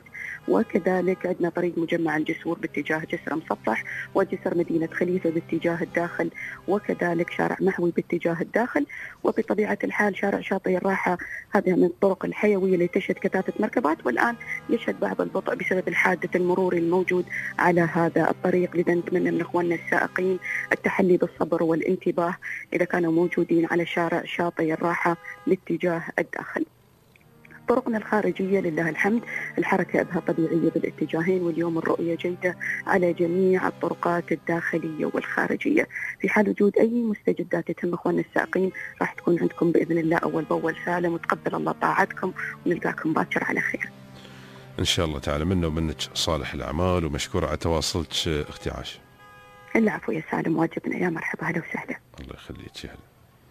وكذلك عندنا طريق مجمع الجسور باتجاه جسر مصفح، وجسر مدينة خليفة باتجاه الداخل، وكذلك شارع محوي باتجاه الداخل. وبطبيعة الحال شارع شاطئ الراحة هذه من الطرق الحيوية اللي تشهد كثافة مركبات، والآن يشهد بعض البطء بسبب الحادث المروري الموجود على هذا الطريق. لذا نتمنى من اخواننا السائقين التحلي بالصبر والانتباه اذا كانوا موجودين على شارع شاطئ الراحة لاتجاه الداخل. طرقنا الخارجية لله الحمد الحركة بها طبيعية بالاتجاهين، واليوم الرؤية جيدة على جميع الطرقات الداخلية والخارجية. في حال وجود أي مستجدات تهم اخواننا السائقين راح تكون عندكم بإذن الله أول بأول سالم، وتقبل الله طاعتكم ونلقاكم باكر على خير إن شاء الله تعالى. منا ومنك صالح الأعمال، ومشكورة على تواصلك أختي عائشة. العفو يا سالم، واجبنا. يا مرحبا، هلا وسهلا. الله يخليك. هلا.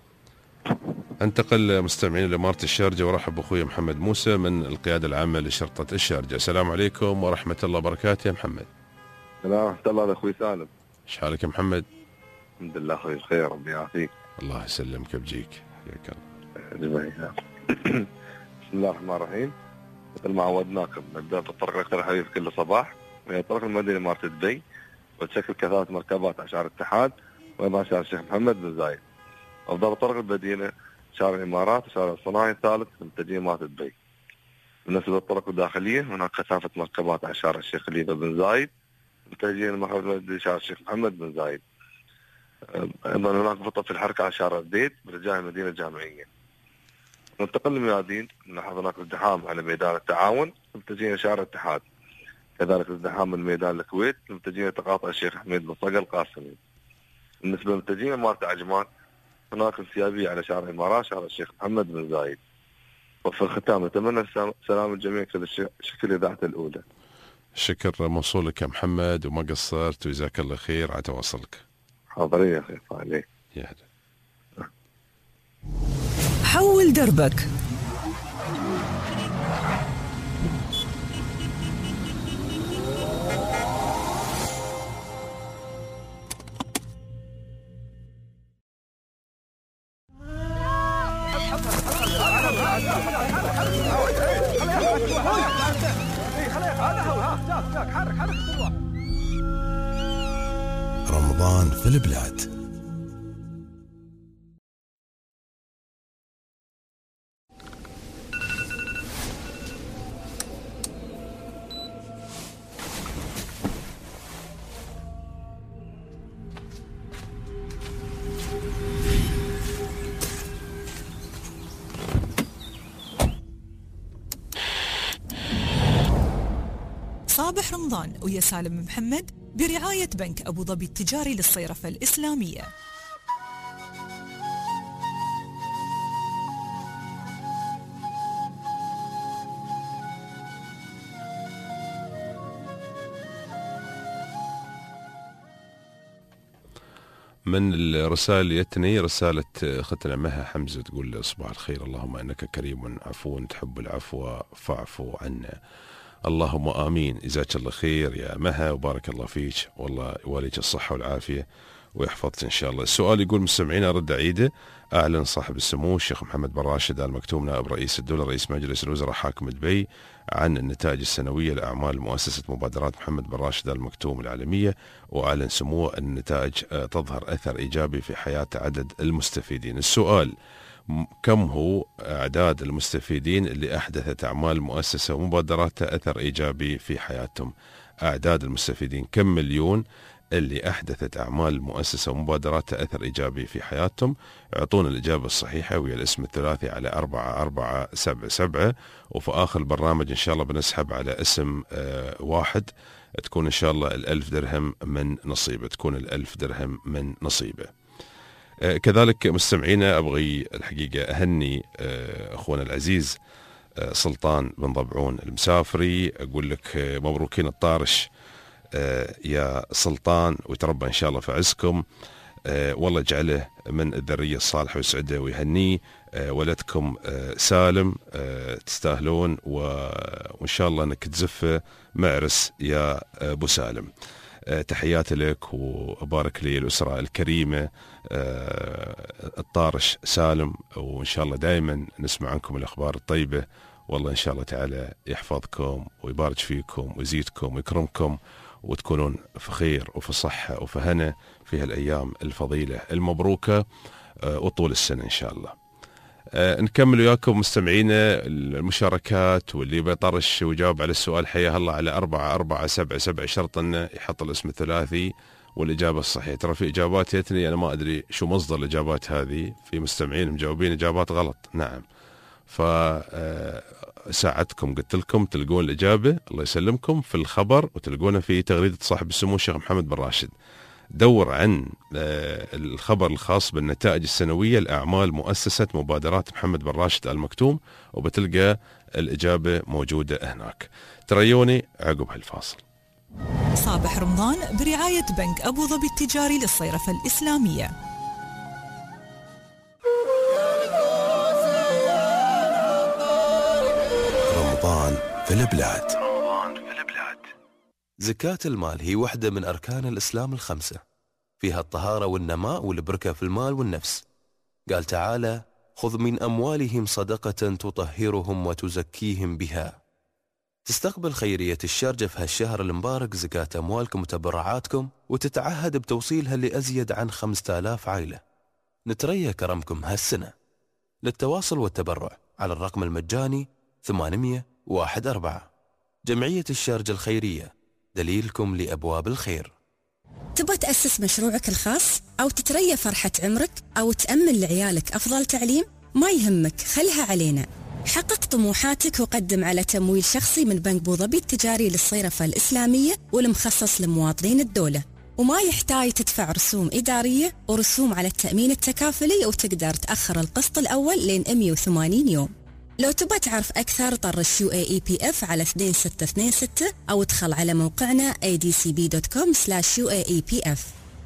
انتقل مستمعين لإمارة الشارجة ورحب بأخوي محمد موسى من القيادة العامة لشرطة الشارجة. السلام عليكم ورحمة الله وبركاته يا محمد. السلام ورحمة الله أخوي سالم. ايش حالك يا محمد؟ الحمد لله أخوي بخير، ربي يعافيك. الله يسلمك بجيك. حياك الله. بسم الله الرحمن الرحيم. مثل ما عودناكم نبدأ بالطرق الأكثر حديث كل صباح، وهي طرق المدينة إمارة دبي، وتشكل كثافة مركبات على شارع الاتحاد وأيضا شارع الشيخ محمد بن زايد. أفضل طرق المدينة شارع الإمارات وشارع الصناعي الثالث متجهين إمارة دبي. بالنسبة للطرق الداخلية هناك كثافة مركبات على شارع الشيخ خليفة بن زايد متجهين إمارة شارع الشيخ محمد بن زايد. أيضا هناك بطء في الحركة على شارع الزيت باتجاه المدينة الجامعية. ننتقل للميادين، نلاحظ هناك ازدحام على ميدان التعاون متجهين شارع الاتحاد، كذلك ازدحام من ميدان الكويت متجهين تقاطع الشيخ حميد بن صقر القاسمي. بالنسبة للمتجهين إمارة عجمان هناك انسيابية على شارع الإمارات شارع الشيخ محمد بن زايد. وفي الختام نتمنى سلام الجميع كل شكل إذاعة الأولى. شكر موصولك يا محمد وما قصرت، وجزاك الله خير على تواصلك. حاضرين يا أخي عليك. يا هلا. حول دربك. رمضان في البلاد. صابح رمضان ويا سالم محمد برعاية بنك أبو ظبي التجاري للصيرفة الإسلامية. من الرسائل اللي جتني رسالة أختنا مها حمزة تقول صباح الخير، اللهم إنك كريم عفو تحب العفو فاعفو عنا. اللهم آمين. جزاك الله خير يا مها وبارك الله فيك، والله يواليك الصحة والعافية ويحفظك إن شاء الله. السؤال يقول مستمعين أرد عيده. أعلن صاحب السمو الشيخ محمد بن راشد آل مكتوم نائب رئيس الدولة رئيس مجلس الوزراء حاكم دبي عن النتائج السنوية لأعمال مؤسسة مبادرات محمد بن راشد آل مكتوم العالمية، وأعلن سموه أن النتائج تظهر أثر إيجابي في حياة عدد المستفيدين. السؤال كم هو أعداد المستفيدين اللي أحدثت أعمال المؤسسة ومبادراتها أثر إيجابي في حياتهم؟ أعداد المستفيدين كم مليون اللي أحدثت أعمال المؤسسة ومبادراتها أثر إيجابي في حياتهم؟ اعطونا الإجابة الصحيحة ويا الاسم الثلاثي على 4477، وفي آخر البرنامج إن شاء الله بنسحب على اسم واحد تكون إن شاء الله 1000 درهم من نصيبه، تكون 1000 درهم من نصيبه. كذلك مستمعينا أبغي الحقيقة أهني أخونا العزيز سلطان بن ضبعون المسافري، أقول لك مبروكين الطارش يا سلطان، ويتربى إن شاء الله في عزكم، والله يجعله من الذرية الصالحة ويسعده ويهنيه. ولدكم سالم تستاهلون، وإن شاء الله أنك تزفه معرس يا أبو سالم. تحياتي لك وأبارك لي الأسرة الكريمة الطارش سالم، وإن شاء الله دائما نسمع عنكم الأخبار الطيبة، والله إن شاء الله تعالى يحفظكم ويبارك فيكم ويزيدكم ويكرمكم، وتكونون في خير وفي صحة وفي هنا في هالأيام الفضيلة المبروكة وطول السنة إن شاء الله. نكمل وياكم مستمعينا المشاركات، واللي بيطرش ويجاوب على السؤال حياه الله على 4477، شرط انه يحط الاسم الثلاثي والإجابة الصحيحة. ترى في إجابات يتني أنا ما أدري شو مصدر الإجابات هذه، في مستمعين مجاوبين إجابات غلط. نعم، فساعدكم قلت لكم تلقون الإجابة الله يسلمكم في الخبر، وتلقونه في تغريدة صاحب السمو الشيخ محمد بن راشد. دور عن الخبر الخاص بالنتائج السنوية لأعمال مؤسسة مبادرات محمد بن راشد آل مكتوم، وبتلقى الإجابة موجودة هناك. تريوني عقب هالفاصل. صابح رمضان برعاية بنك أبو ظبي التجاري للصيرفة الإسلامية. رمضان في البلاد. زكاة المال هي واحدة من أركان الإسلام الخمسة، فيها الطهارة والنماء والبركة في المال والنفس. قال تعالى: خذ من أموالهم صدقة تطهرهم وتزكيهم بها. تستقبل خيرية الشارجة في هالشهر المبارك زكاة أموالكم وتبرعاتكم، وتتعهد بتوصيلها لأزيد عن 5000 عائلة. نتريى كرمكم هالسنة. للتواصل والتبرع على الرقم المجاني 814. جمعية الشارجة الخيرية، دليلكم لأبواب الخير. تبغى تأسس مشروعك الخاص أو تتريى فرحة عمرك أو تأمن لعيالك أفضل تعليم؟ ما يهمك، خلها علينا. حقق طموحاتك وقدم على تمويل شخصي من بنك أبو ظبي التجاري للصيرفة الإسلامية والمخصص لمواطنين الدولة، وما يحتاج تدفع رسوم إدارية ورسوم على التأمين التكافلي، وتقدر تأخر القسط الأول لين 180 يوم. لو تبغى تعرف أكثر طرش UAEPF على 2626 أو ادخل على موقعنا adcb.com/UAEPF.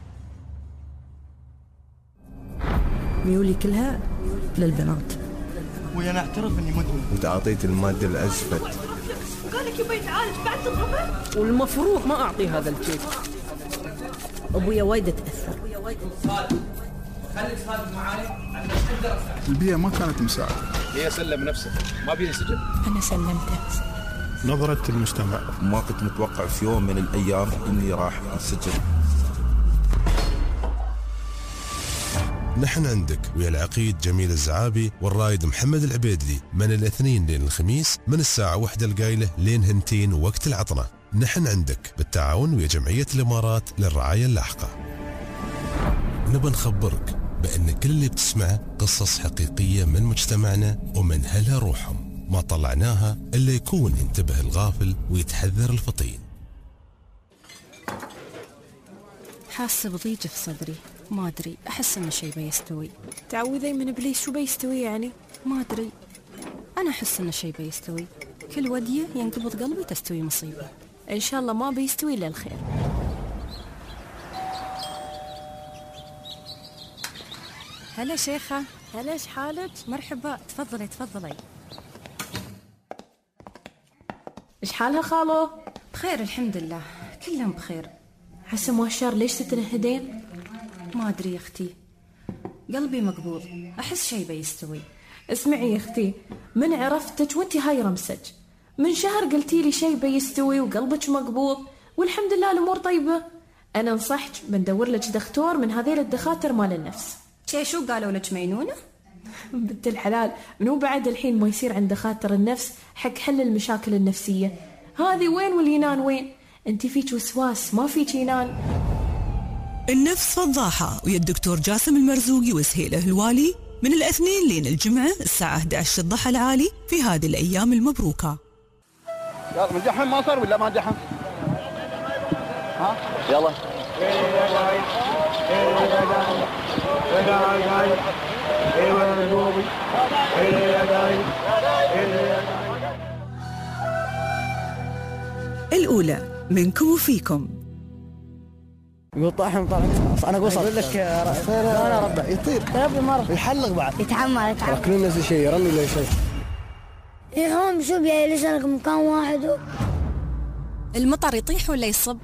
ميولي كلها للبنات، ويا أنا أعترف إني مدمن، وتعطيت المادة الأزفت، وقال لك يبي يتعالج بعد تضربه، والمفروض ما أعطي هذا الشيء. أبويا وايد تأثر. خليك صادق معاي. البيئة ما كانت مساعدة. هي سلم نفسه، ما بيها سجن. أنا سلمته. نظرة المجتمع. ما كنت متوقع في يوم من الأيام إني راح السجن. نحن عندك ويا العقيد جميل الزعابي والرايد محمد العبيدلي من الاثنين لين الخميس من الساعة 1 القايلة لين 2 وقت العطنة. نحن عندك بالتعاون ويا جمعية الإمارات للرعاية اللاحقة. نبى نخبرك بأن كل اللي بتسمعه قصص حقيقية من مجتمعنا ومن هلها روحهم. ما طلعناها إلا يكون ينتبه الغافل ويتحذر الفطين. حاسة بضيق في صدري، ما أدري، أحس إن شيء بيستوي. تعوذي من إبليس، شو بيستوي يعني؟ ما أدري، أنا أحس إن شيء بيستوي. كل ودية ينقبض قلبي تستوي مصيبة. إن شاء الله ما بيستوي إلا الخير. هلا شيخة. هلا، إيش حالك؟ مرحبا، تفضلي تفضلي. إيش حالها خالو؟ بخير الحمد لله، كلهم بخير. عسى مؤشر، ليش تتنهدين؟ ما أدري يا أختي، قلبي مقبوض، أحس شيء بيستوي. اسمعي يا أختي، من عرفتك وانتي هاي رمسك، من شهر قلتي لي شيء بيستوي وقلبك مقبوض والحمد لله الأمور طيبة. أنا انصحك بندور لك دكتور من هذيل الدخاتر مال النفس. شو قالوا لك مينونة؟ بنت الحلال، منو بعد الحين ما يصير عند دخاتر النفس حق حل المشاكل النفسية هذه؟ وين والينان وين؟ انتي فيك وسواس، ما فيك ينان. النفس فضاحة، ويا الدكتور جاسم المرزوقي وسهيله الوالي من الاثنين لين الجمعة الساعة 11 الضحى العالي في هذه الأيام المبروكة. يلا من جحم ما صار ولا ما جحم؟ ها يلا. الأولى منكم وفيكم. يقول طاحن طاحن، انا اقول اقول لك انا ربع يطير طيب مره يحلق بعد يتحمل ركنوا نفس الشيء يرن ولا شيء. هم شو بيجلسك مكان واحد. المطر يطيح ولا يصب؟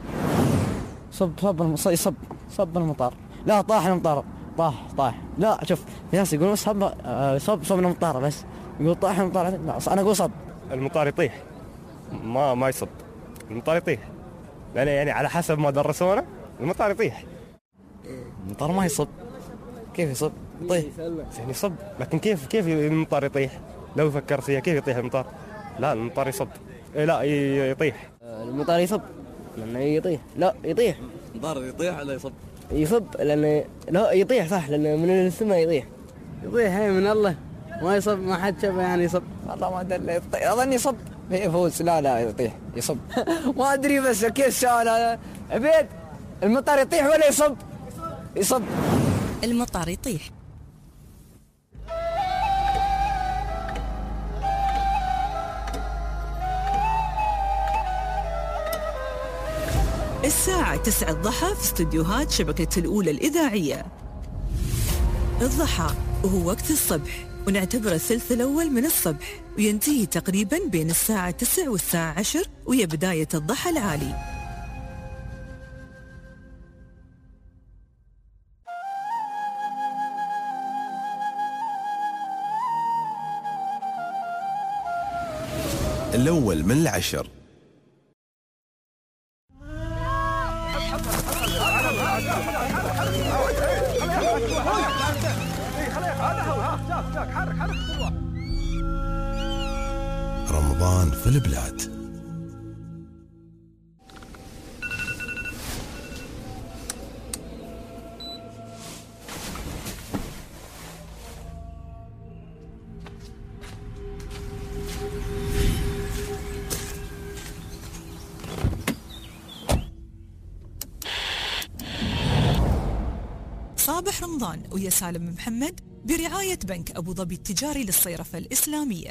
صب المطر. لا طاح المطر، طاح. لا شوف في ناس يقولون صب المطر، بس يقول طاح المطر. لا انا اقول صب. المطر يطيح، ما يصب. المطر يطيح لأن يعني على حسب ما درسونا المطر يطيح. المطر ما يصب. كيف يصب؟ يطيح. يعني يصب، لكن كيف المطر يطيح؟ لو فكرت فيها كيف يطيح المطر؟ لا المطر يصب. لا يطيح. المطر يصب لأنه يطيح. لا يطيح. المطر يطيح ولا يصب؟ يصب لأنه لا يطيح صح، لأنه من السماء يطيح. هاي من الله، ما يصب، ما حد شافه يعني يصب. والله ما ادري، اظن يصب. يفوز. لا يطيح يصب. ما ادري بس كيف السؤال هذا. عبيد، المطر يطيح ولا يصب؟ يصب. المطر يطيح. الساعة 9 الضحى في استديوهات شبكة الأولى الإذاعية. الضحى وهو وقت الصبح، ونعتبره الثلث الأول من الصبح، وينتهي تقريبا بين الساعة 9 والساعة 10، وهي بداية الضحى العالي. الأول من العشر. رمضان في البلاد. صابح رمضان ويا سالم محمد برعاية بنك أبو ظبي التجاري للصيرفة الإسلامية.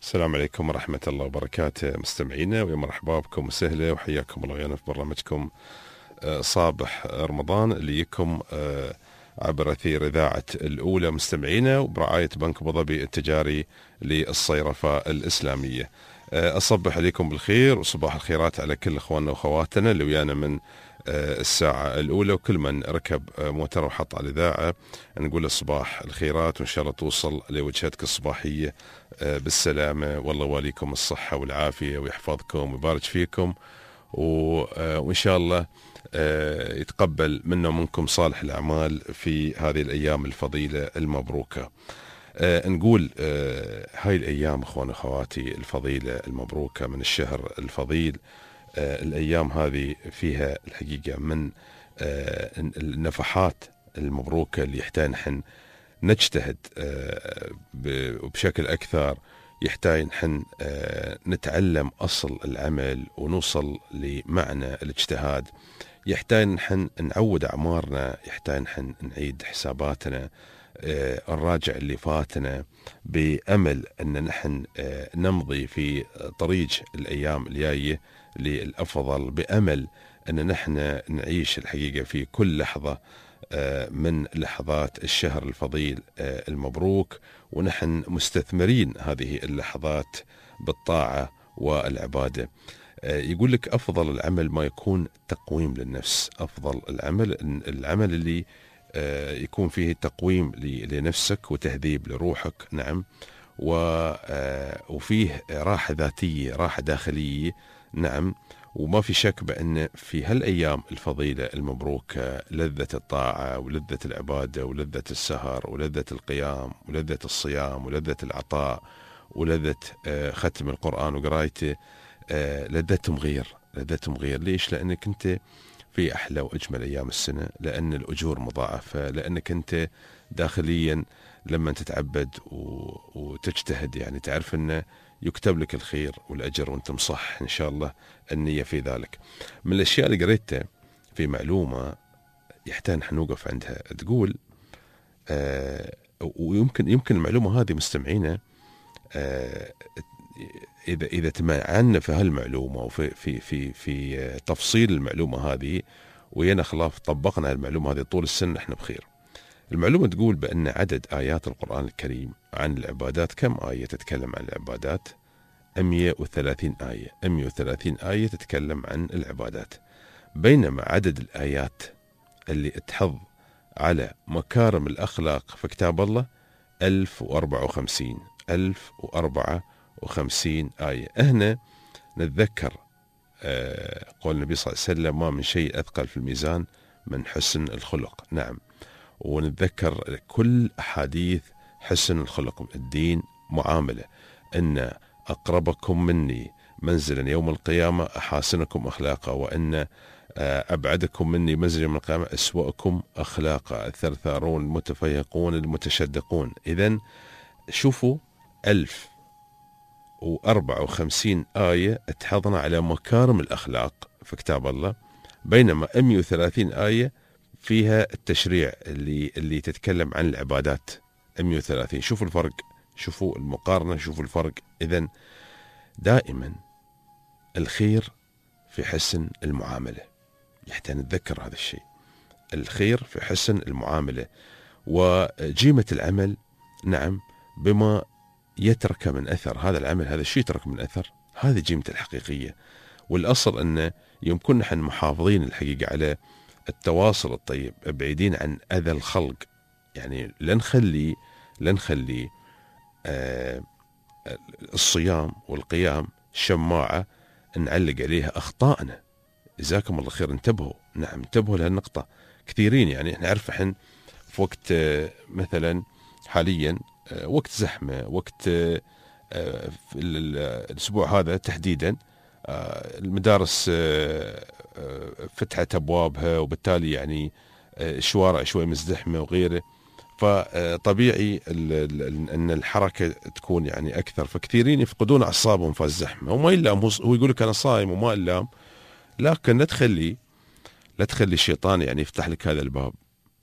السلام عليكم ورحمة الله وبركاته مستمعينا، ويا مرحبا بكم وسهلا وحياكم الله ويانا في برنامجكم صابح رمضان اللي يكم عبر أثير إذاعة الأولى مستمعينا، وبرعاية بنك أبو ظبي التجاري للصيرفة الإسلامية. أصبح عليكم بالخير وصباح الخيرات على كل إخواننا وأخواتنا اللي ويانا من الساعة الأولى، وكل من ركب موتر وحط على الإذاعة نقول صباح الخيرات، وإن شاء الله توصل لوجهتك الصباحية بالسلامة، والله واليكم الصحة والعافية ويحفظكم ويبارك فيكم، وإن شاء الله يتقبل منا ومنكم صالح الأعمال في هذه الأيام الفضيلة المبروكة. نقول هاي الأيام أخوان أخواتي الفضيلة المبروكة من الشهر الفضيل، الأيام هذه فيها الحقيقة من النفحات المبروكة اللي يحتاج نحن نجتهد بشكل أكثر، يحتاج نحن نتعلم أصل العمل ونوصل لمعنى الاجتهاد، يحتاج نحن نعود أعمارنا، يحتاج نحن نعيد حساباتنا، نراجع اللي فاتنا بأمل أن نحن نمضي في طريق الأيام الجاية للأفضل، بأمل أن نحن نعيش الحقيقة في كل لحظة من لحظات الشهر الفضيل المبروك، ونحن مستثمرين هذه اللحظات بالطاعة والعبادة. يقول لك أفضل العمل ما يكون تقويم للنفس، أفضل العمل اللي يكون فيه تقويم لنفسك وتهذيب لروحك، نعم، وفيه راحة ذاتية، راحة داخلية، نعم. وما في شك بأن في هالأيام الفضيلة المبروكة لذة الطاعة ولذة العبادة ولذة السهر ولذة القيام ولذة الصيام ولذة العطاء ولذة ختم القرآن وقرايته، لذتهم غير. ليش؟ لأنك أنت في أحلى وأجمل أيام السنة، لأن الأجور مضاعفة، لأنك أنت داخليا لما تتعبد وتجتهد يعني تعرف أنه يكتب لك الخير والأجر وأنت مصح إن شاء الله النية في ذلك. من الأشياء اللي قريتها في معلومة يحتاج نحن نوقف عندها، تقول ويمكن المعلومة هذه مستمعينا إذا تمعنا في هالمعلومة وفي في في في تفصيل المعلومة هذه ويانا خلاف طبقنا المعلومة هذه طول السنة نحن بخير. المعلومة تقول بأن عدد آيات القرآن الكريم عن العبادات، كم آية تتكلم عن العبادات؟ 130 آية، 130 آية تتكلم عن العبادات، بينما عدد الآيات اللي تحض على مكارم الأخلاق في كتاب الله 1054 آية. هنا نتذكر قول النبي صلى الله عليه وسلم: ما من شيء أثقل في الميزان من حسن الخلق، نعم. ونتذكر كل أحاديث حسن الخلق، الدين معاملة، أن أقربكم مني منزلا يوم القيامة أحاسنكم أخلاقا، وأن أبعدكم مني منزلا يوم القيامة أسوأكم أخلاقا، الثرثارون المتفيقون المتشدقون. إذن شوفوا 1054 آية تحضنا على مكارم الأخلاق في كتاب الله، بينما 130 آية فيها التشريع اللي تتكلم عن العبادات. 130، شوفوا الفرق، شوفوا المقارنة، شوفوا الفرق. إذن دائما الخير في حسن المعاملة، يحتاج نتذكر هذا الشيء، الخير في حسن المعاملة وجيمة العمل، نعم، بما يترك من أثر. هذا العمل هذا الشيء يترك من أثر، هذه جيمة الحقيقية. والأصل أنه يمكن نحن محافظين الحقيقة على التواصل الطيب، بعيدين عن أذى الخلق، يعني لن نخلي الصيام والقيام شماعة نعلق عليها أخطائنا. جزاكم الله خير، انتبهوا، نعم انتبهوا لهالنقطة. كثيرين يعني نعرف احنا في وقت مثلا حاليا وقت زحمة، وقت الأسبوع هذا تحديدا المدارس فتحت أبوابها، وبالتالي يعني الشوارع شوي مزدحمة وغيره، فطبيعي أن الحركة تكون يعني أكثر، فكثيرين يفقدون أعصابهم في الزحمة. وما يلام، هو يقول لك أنا صايم وما إلام، لكن لا تخلي الشيطان يعني يفتح لك هذا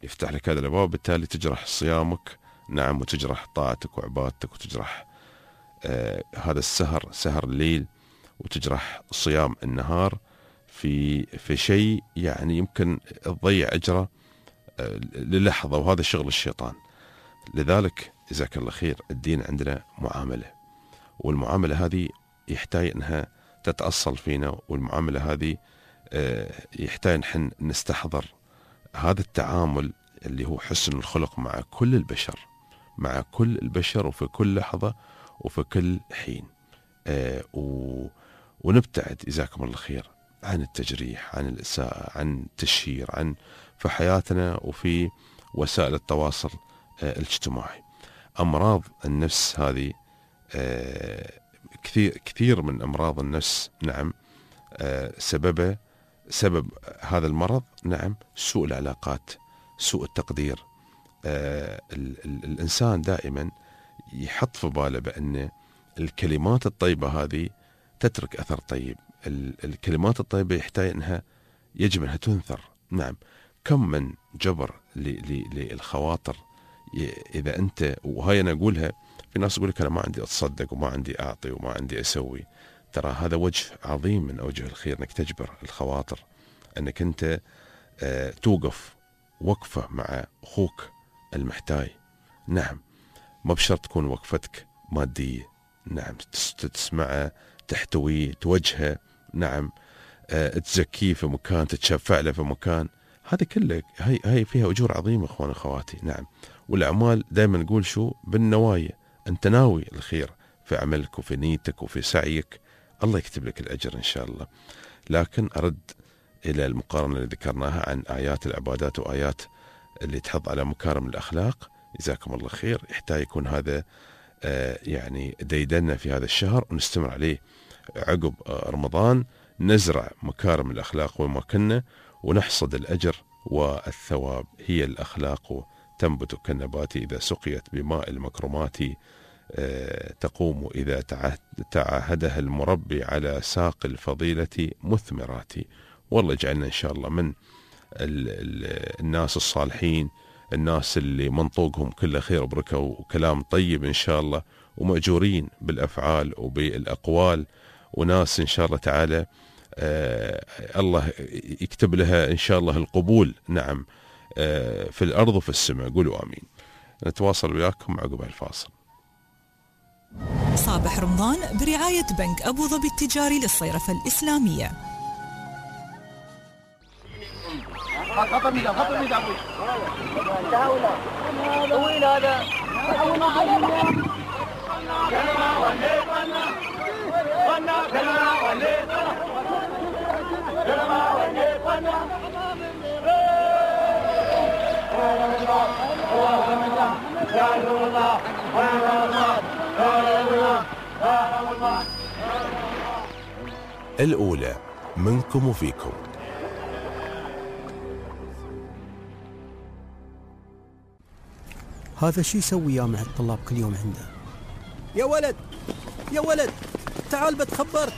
الباب، بالتالي تجرح صيامك، نعم، وتجرح طاعتك وعبادتك، وتجرح هذا السهر، سهر الليل، وتجرح صيام النهار في شيء يعني يمكن تضيع أجره للحظة، وهذا شغل الشيطان. لذلك جزاك الله خير، الدين عندنا معاملة، والمعاملة هذه يحتاج أنها تتأصل فينا، والمعاملة هذه يحتاج نحن نستحضر هذا التعامل اللي هو حسن الخلق مع كل البشر، مع كل البشر، وفي كل لحظة وفي كل حين. ونبتعد جزاكم الله خير عن التجريح، عن الإساءة، عن التشهير، عن في حياتنا وفي وسائل التواصل الاجتماعي. أمراض النفس هذه كثير من أمراض النفس، نعم، سبب هذا المرض، نعم، سوء العلاقات، سوء التقدير. الإنسان دائما يحط في باله بأن الكلمات الطيبة هذه تترك أثر طيب. الكلمات الطيبة يحتاج أنها يجب أنها تنثر. نعم، كم من جبر للخواطر إذا أنت، وهاي أنا أقولها، في ناس يقول لك أنا ما عندي أتصدق وما عندي أعطي وما عندي أسوي. ترى هذا وجه عظيم من أوجه الخير، أنك تجبر الخواطر، أنك أنت توقف وقفة مع أخوك المحتاج. نعم، ما بشرط تكون وقفتك مادية، نعم، تسمعه، تحتويه، توجهه، نعم، تزكيه في مكان، تتشفع له في مكان. هذه كله هاي فيها أجور عظيمة إخوان أخواتي. نعم، والأعمال دائما نقول شو بالنوايا، أنت ناوي الخير في عملك وفي نيتك وفي سعيك، الله يكتب لك الأجر إن شاء الله. لكن أرد إلى المقارنة اللي ذكرناها عن آيات العبادات وآيات اللي تحض على مكارم الأخلاق. جزاكم الله خير. يحتاج يكون هذا يعني ديدنا في هذا الشهر، ونستمر عليه عقب رمضان، نزرع مكارم الأخلاق وما كنا، ونحصد الأجر والثواب. هي الأخلاق تنبت كالنبات إذا سقيت بماء المكرمات، تقوم إذا تعاهدها المربي على ساق الفضيلة مثمرات. والله يجعلنا إن شاء الله من الناس الصالحين، الناس اللي منطوقهم كله خير وبركة وكلام طيب إن شاء الله، ومأجورين بالأفعال وبالأقوال، وناس إن شاء الله تعالى الله يكتب لها إن شاء الله القبول، نعم، في الأرض وفي السماء. قولوا آمين. نتواصل وياكم عقب الفاصل. صابح رمضان برعاية بنك أبو ظبي التجاري للصيرفة الإسلامية. خطر ميدان، خطر ميدان. طويل هذا. الأولى منكم وفيكم. هذا شو يسوي يا مع الطلاب كل يوم عنده؟ يا ولد يا ولد، تعال بتخبرك.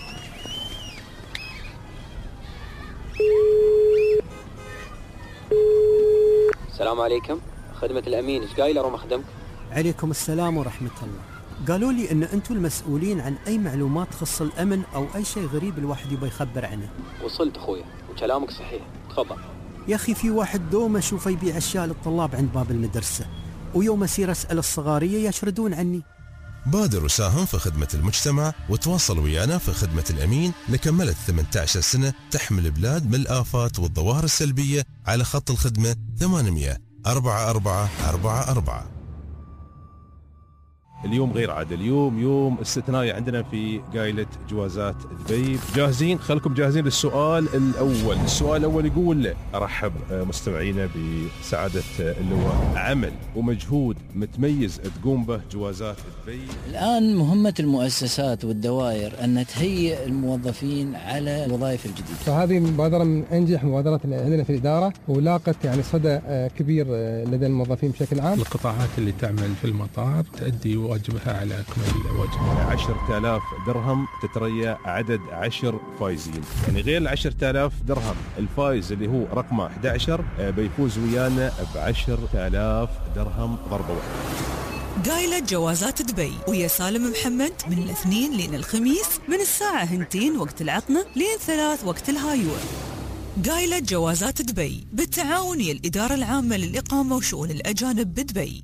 السلام عليكم، خدمة الأمين، إيش قايل أروم أخدمك؟ عليكم السلام ورحمة الله. قالوا لي إن أنتم المسؤولين عن أي معلومات تخص الأمن أو أي شيء غريب الواحد يبغى يخبر عنه. وصلت أخويا وكلامك صحيح، تفضل. يا أخي في واحد دوم أشوفه يبيع أشياء للطلاب عند باب المدرسة، ويوم أسير أسأل الصغارية يشردون عني. بادر وساهم في خدمة المجتمع وتواصل ويانا في خدمة الأمين لكملت 18 سنة تحمل بلاد من الآفات والظواهر السلبية على خط الخدمة 800 4444. اليوم غير عادي، اليوم يوم استثنائي عندنا في قايلة جوازات دبي. جاهزين؟ خلكم جاهزين للسؤال الأول. السؤال الأول يقول: أرحب مستمعينا بسعادة اللواء، عمل ومجهود متميز تقوم به جوازات دبي. الآن مهمة المؤسسات والدوائر أن تهيئ الموظفين على الوظائف الجديدة. فهذه مبادرة من أنجح مبادرات عندنا في الإدارة، ولاقت يعني صدى كبير لدى الموظفين بشكل عام. القطاعات اللي تعمل في المطار تؤدي واجبها على أكمل وجه. 10,000 درهم تتريا عدد 10 فايزين، يعني غير 10,000 درهم الفايز اللي هو رقمه 11 بيفوز ويانا ب10,000 درهم ضربة واحدة. قايلة جوازات دبي ويا سالم محمد من الاثنين لين الخميس من الساعة 2 وقت العطنة لين 3 وقت الهايور. قايلة جوازات دبي بالتعاون ويا الإدارة العامة للإقامة وشؤون الأجانب بدبي.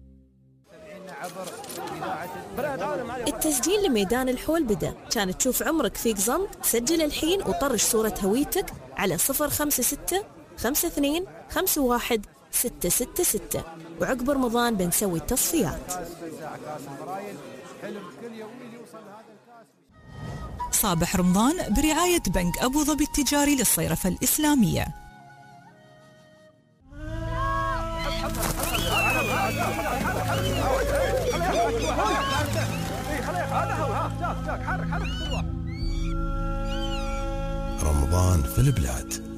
التسجيل لميدان الحول بدأ. كانت تشوف عمرك فيك زمط؟ سجل الحين وطرش صورة هويتك على 056 52 51 666 وعقب رمضان بنسوي التصفيات. صابح رمضان برعاية بنك أبو ظبي التجاري للصيرفة الإسلامية. رمضان في البلاد.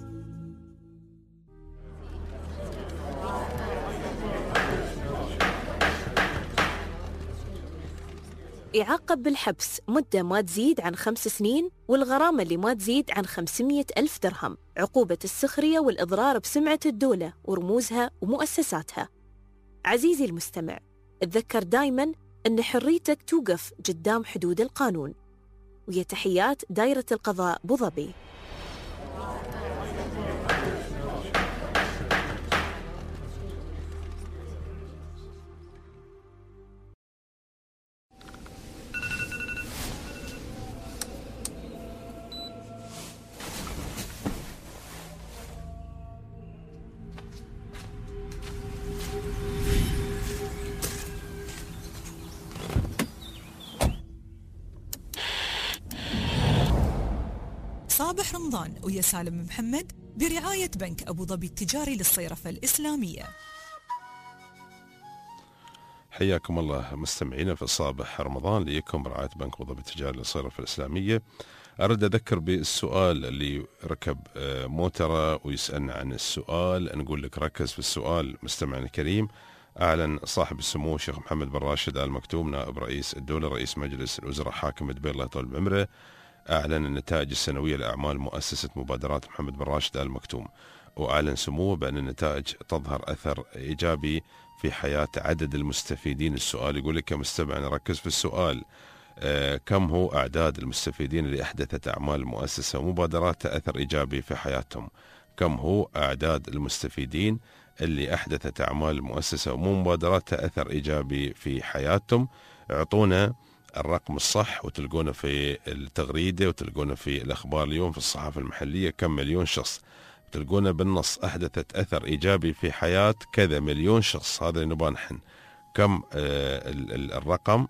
يعاقب بالحبس مدة ما تزيد عن 5 سنين والغرامة اللي ما تزيد عن 500,000 درهم. عقوبة السخرية والإضرار بسمعة الدولة ورموزها ومؤسساتها. عزيزي المستمع، اتذكر دايماً أن حريتك توقف قدام حدود القانون. ويا تحيات دائرة القضاء أبو ظبي. صابح رمضان ويا سالم محمد برعاية بنك أبو ظبي التجاري للصيرفة الإسلامية. حياكم الله مستمعينا في صابح رمضان ليكم برعاية بنك أبو ظبي التجاري للصيرفة الإسلامية. أرد أذكر بالسؤال اللي ركب موترة ويسألنا عن السؤال، نقول لك ركز في السؤال مستمعنا الكريم. أعلن صاحب السمو الشيخ محمد بن راشد آل مكتوم نائب رئيس الدولة رئيس مجلس الوزراء حاكم دبي الله يطول بعمره، أعلن النتائج السنوية لأعمال مؤسسة مبادرات محمد بن راشد آل مكتوم، وأعلن سموه بأن النتائج تظهر أثر إيجابي في حياة عدد المستفيدين. السؤال يقول لك يا مستمع نركز في السؤال، كم هو أعداد المستفيدين اللي أحدثت أعمال المؤسسة ومبادراتها أثر إيجابي في حياتهم؟ كم هو أعداد المستفيدين اللي أحدثت أعمال المؤسسة ومبادراتها أثر إيجابي في حياتهم؟ اعطونا الرقم الصح وتلقونه في التغريدة وتلقونه في الأخبار اليوم في الصحافة المحلية. كم مليون شخص تلقونه بالنص أحدثت أثر إيجابي في حياة كذا مليون شخص. هذا اللي نبغى نحن. كم الرقم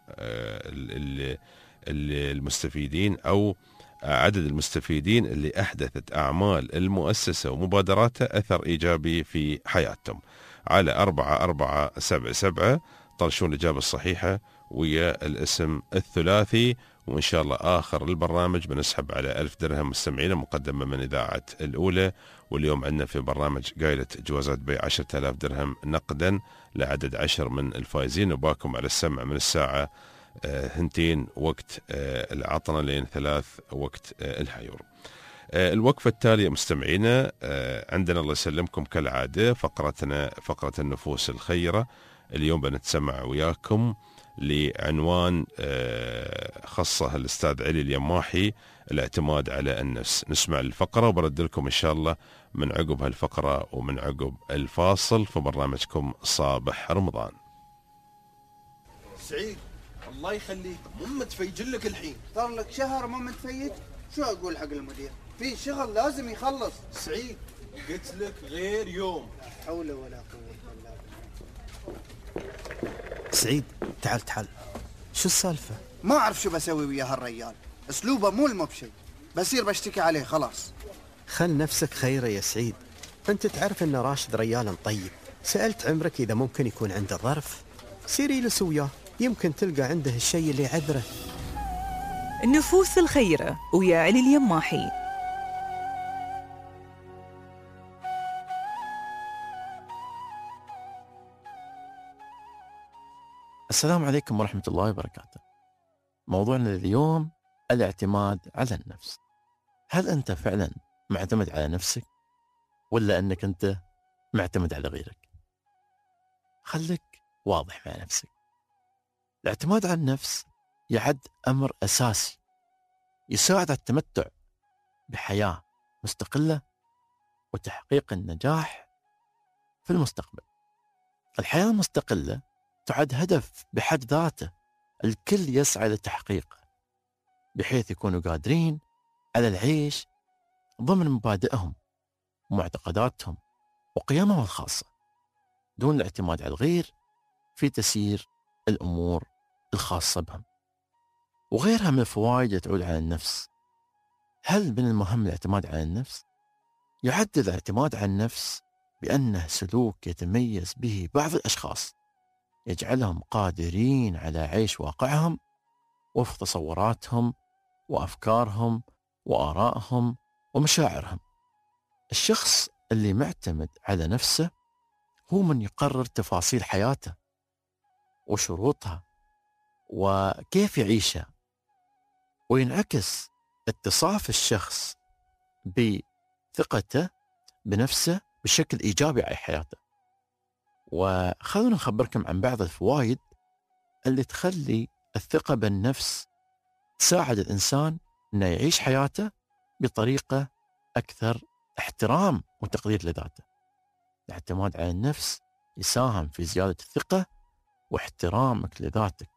المستفيدين أو عدد المستفيدين اللي أحدثت أعمال المؤسسة ومبادراتها أثر إيجابي في حياتهم. على 4477 طرشون الإجابة الصحيحة ويا الاسم الثلاثي، وإن شاء الله آخر البرنامج بنسحب على 1000 درهم مستمعين مقدمة من إذاعة الأولى. واليوم عندنا في برنامج قايلة جوازات بيع 10,000 درهم نقدا لعدد 10 من الفائزين، وباكم على السمع من الساعة 2 وقت العطنة لين 3 وقت الهايور. الوقفة التالية مستمعينا عندنا الله يسلمكم كالعادة فقرتنا فقرة النفوس الخيرة. اليوم بنتسمع وياكم لعنوان خاصة الأستاذ علي اليماحي، الاعتماد على النفس. نسمع الفقرة وبرد لكم إن شاء الله من عقب هالفقرة ومن عقب الفاصل في برنامجكم صابح رمضان. سعيد الله يخليك مو متفيجن لك الحين. صار لك شهر ما متفيج. شو أقول حق المدير؟ في شغل لازم يخلص. سعيد قلت لك غير يوم. لا حول ولا قوة إلا بالله. سعيد تعال شو السالفة؟ ما أعرف شو بسوي ويا هالرجال، أسلوبه مو المبشي، بصير بشتكي عليه خلاص. خل نفسك خيرة يا سعيد، أنت تعرف أن راشد رجال طيب. سألت عمرك إذا ممكن يكون عنده ظرف، سيري له وياه يمكن تلقى عنده الشيء اللي يعذره. النفوس الخيرة ويا علي اليماحي. السلام عليكم ورحمة الله وبركاته. موضوعنا اليوم الاعتماد على النفس. هل أنت فعلا معتمد على نفسك ولا أنك أنت معتمد على غيرك؟ خليك واضح مع نفسك. الاعتماد على النفس يعد أمر أساسي يساعد على التمتع بحياة مستقلة وتحقيق النجاح في المستقبل. الحياة المستقلة تعد هدف بحد ذاته الكل يسعى لتحقيقه، بحيث يكونوا قادرين على العيش ضمن مبادئهم ومعتقداتهم وقيمهم الخاصة، دون الاعتماد على الغير في تسيير الأمور الخاصة بهم. وغيرها من الفوائد اللي تعود على النفس. هل من المهم الاعتماد على النفس؟ يعد الاعتماد على النفس بأنه سلوك يتميز به بعض الأشخاص يجعلهم قادرين على عيش واقعهم وفق تصوراتهم وأفكارهم وآرائهم ومشاعرهم. الشخص اللي معتمد على نفسه هو من يقرر تفاصيل حياته وشروطها وكيف يعيشها، وينعكس اتصاف الشخص بثقته بنفسه بشكل إيجابي على حياته. وخلونا نخبركم عن بعض الفوائد اللي تخلي الثقة بالنفس تساعد الإنسان أنه يعيش حياته بطريقة أكثر احترام وتقدير لذاته. الاعتماد على النفس يساهم في زيادة الثقة واحترامك لذاتك،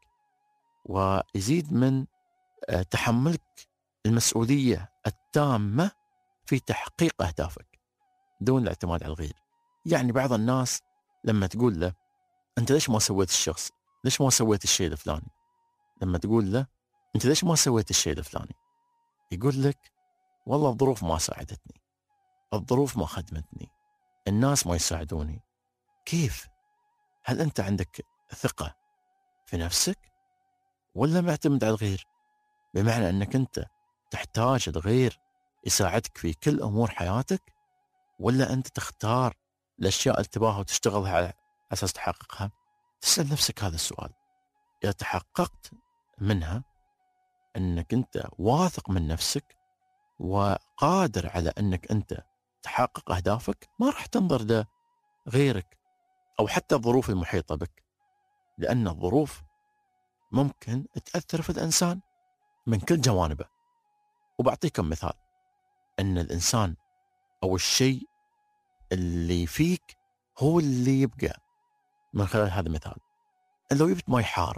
ويزيد من تحملك المسؤولية التامة في تحقيق أهدافك دون الاعتماد على الغير. يعني بعض الناس لما تقول له أنت ليش ما سويت الشخص، ليش ما سويت الشيء الفلاني، لما تقول له أنت ليش ما سويت الشيء الفلاني، يقول لك والله الظروف ما ساعدتني، الظروف ما خدمتني، الناس ما يساعدوني. كيف؟ هل أنت عندك ثقة في نفسك ولا معتمد على الغير؟ بمعنى أنك أنت تحتاج الغير يساعدك في كل أمور حياتك، ولا أنت تختار الأشياء اللي تباها وتشتغلها على أساس تحققها؟ تسأل نفسك هذا السؤال. إذا تحققت منها أنك أنت واثق من نفسك وقادر على أنك أنت تحقق أهدافك، ما راح تنظر لغيرك أو حتى الظروف المحيطة بك، لأن الظروف ممكن تأثر في الإنسان من كل جوانبه. وبعطيكم مثال أن الإنسان أو الشيء اللي فيك هو اللي يبقى من خلال هذا المثال. لو جبت ماء حار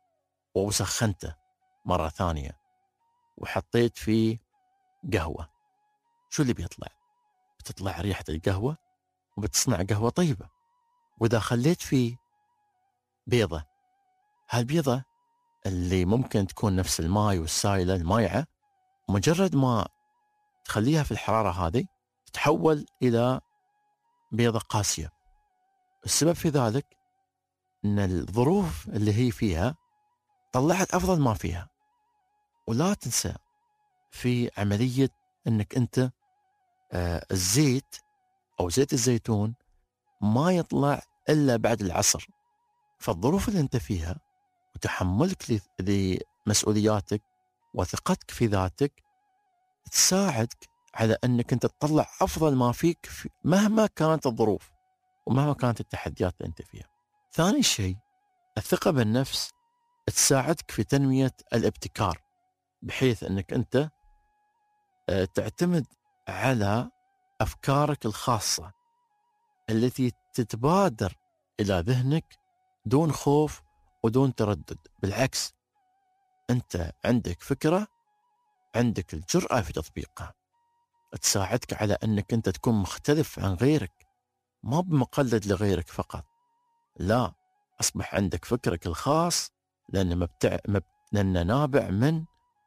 وسخنته مرة ثانية وحطيت فيه قهوة، شو اللي بيطلع؟ بتطلع ريحة القهوة وبتصنع قهوة طيبة. وإذا خليت فيه بيضة، هالبيضة اللي ممكن تكون نفس الماء والسائلة المايعة، مجرد ما تخليها في الحرارة هذه تتحول إلى بيضة قاسية. السبب في ذلك أن الظروف اللي هي فيها طلعت أفضل ما فيها. ولا تنسى في عملية أنك أنت الزيت أو زيت الزيتون ما يطلع إلا بعد العصر. فالظروف اللي أنت فيها وتحملك لمسؤولياتك وثقتك في ذاتك تساعدك على أنك أنت تطلع أفضل ما فيك مهما كانت الظروف ومهما كانت التحديات اللي أنت فيها. ثاني شيء، الثقة بالنفس تساعدك في تنمية الابتكار، بحيث أنك أنت تعتمد على أفكارك الخاصة التي تتبادر إلى ذهنك دون خوف ودون تردد. بالعكس، أنت عندك فكرة، عندك الجرأة في تطبيقها، تساعدك على أنك أنت تكون مختلف عن غيرك، ما بمقلد لغيرك فقط، لا، أصبح عندك فكرك الخاص لأنه نابع من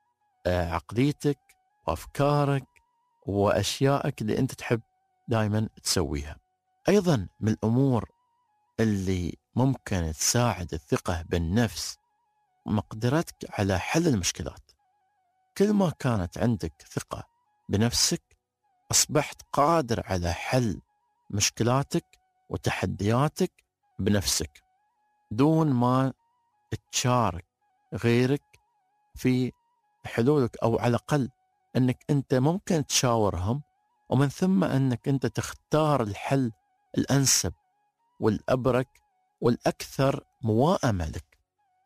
عقليتك وأفكارك وأشيائك اللي أنت تحب دائما تسويها. أيضا من الأمور اللي ممكن تساعد الثقة بالنفس مقدرتك على حل المشكلات. كل ما كانت عندك ثقة بنفسك أصبحت قادر على حل مشكلاتك وتحدياتك بنفسك دون ما تشارك غيرك في حلولك، أو على الأقل أنك أنت ممكن تشاورهم، ومن ثم أنك أنت تختار الحل الأنسب والأبرك والأكثر موائمة لك.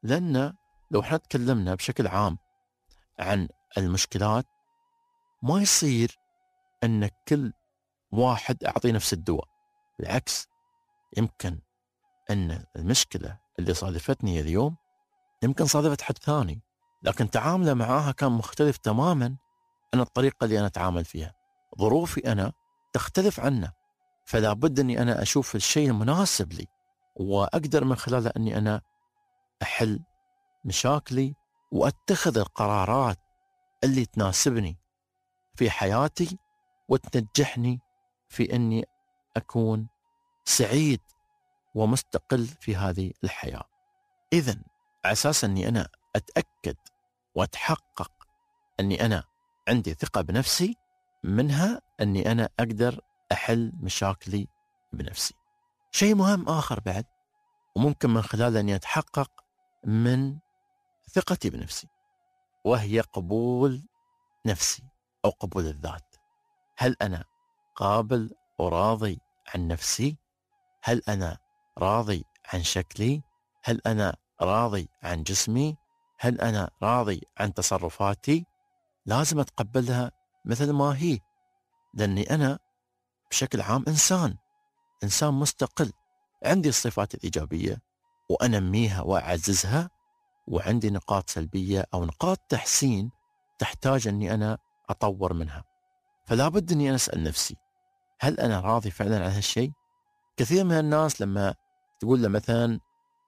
لأن لو احنا تكلمنا بشكل عام عن المشكلات، ما يصير أن كل واحد أعطيه نفس الدواء. بالعكس، يمكن أن المشكلة اللي صادفتني اليوم يمكن صادفت حد ثاني، لكن تعامله معاها كان مختلف تماما عن الطريقة اللي أنا أتعامل فيها. ظروفي أنا تختلف عنه، فلا بد أني أنا أشوف الشيء المناسب لي، وأقدر من خلاله أني أنا أحل مشاكلي وأتخذ القرارات اللي تناسبني في حياتي وتنجحني في أني أكون سعيد ومستقل في هذه الحياة. إذن على أساس أني أنا أتأكد وأتحقق أني أنا عندي ثقة بنفسي، منها أني أنا أقدر أحل مشاكلي بنفسي. شيء مهم آخر بعد، وممكن من خلاله أني أتحقق من ثقتي بنفسي، وهي قبول نفسي أو قبول الذات. هل أنا قابل وراضي عن نفسي؟ هل أنا راضي عن شكلي؟ هل أنا راضي عن جسمي؟ هل أنا راضي عن تصرفاتي؟ لازم أتقبلها مثل ما هي، لأني أنا بشكل عام إنسان مستقل، عندي الصفات الإيجابية وأنميها وأعززها، وعندي نقاط سلبية أو نقاط تحسين تحتاج أني أنا أطور منها. فلا بد أني أنا أسأل نفسي، هل أنا راضي فعلا عن هالشيء؟ كثير من الناس لما تقول له مثلا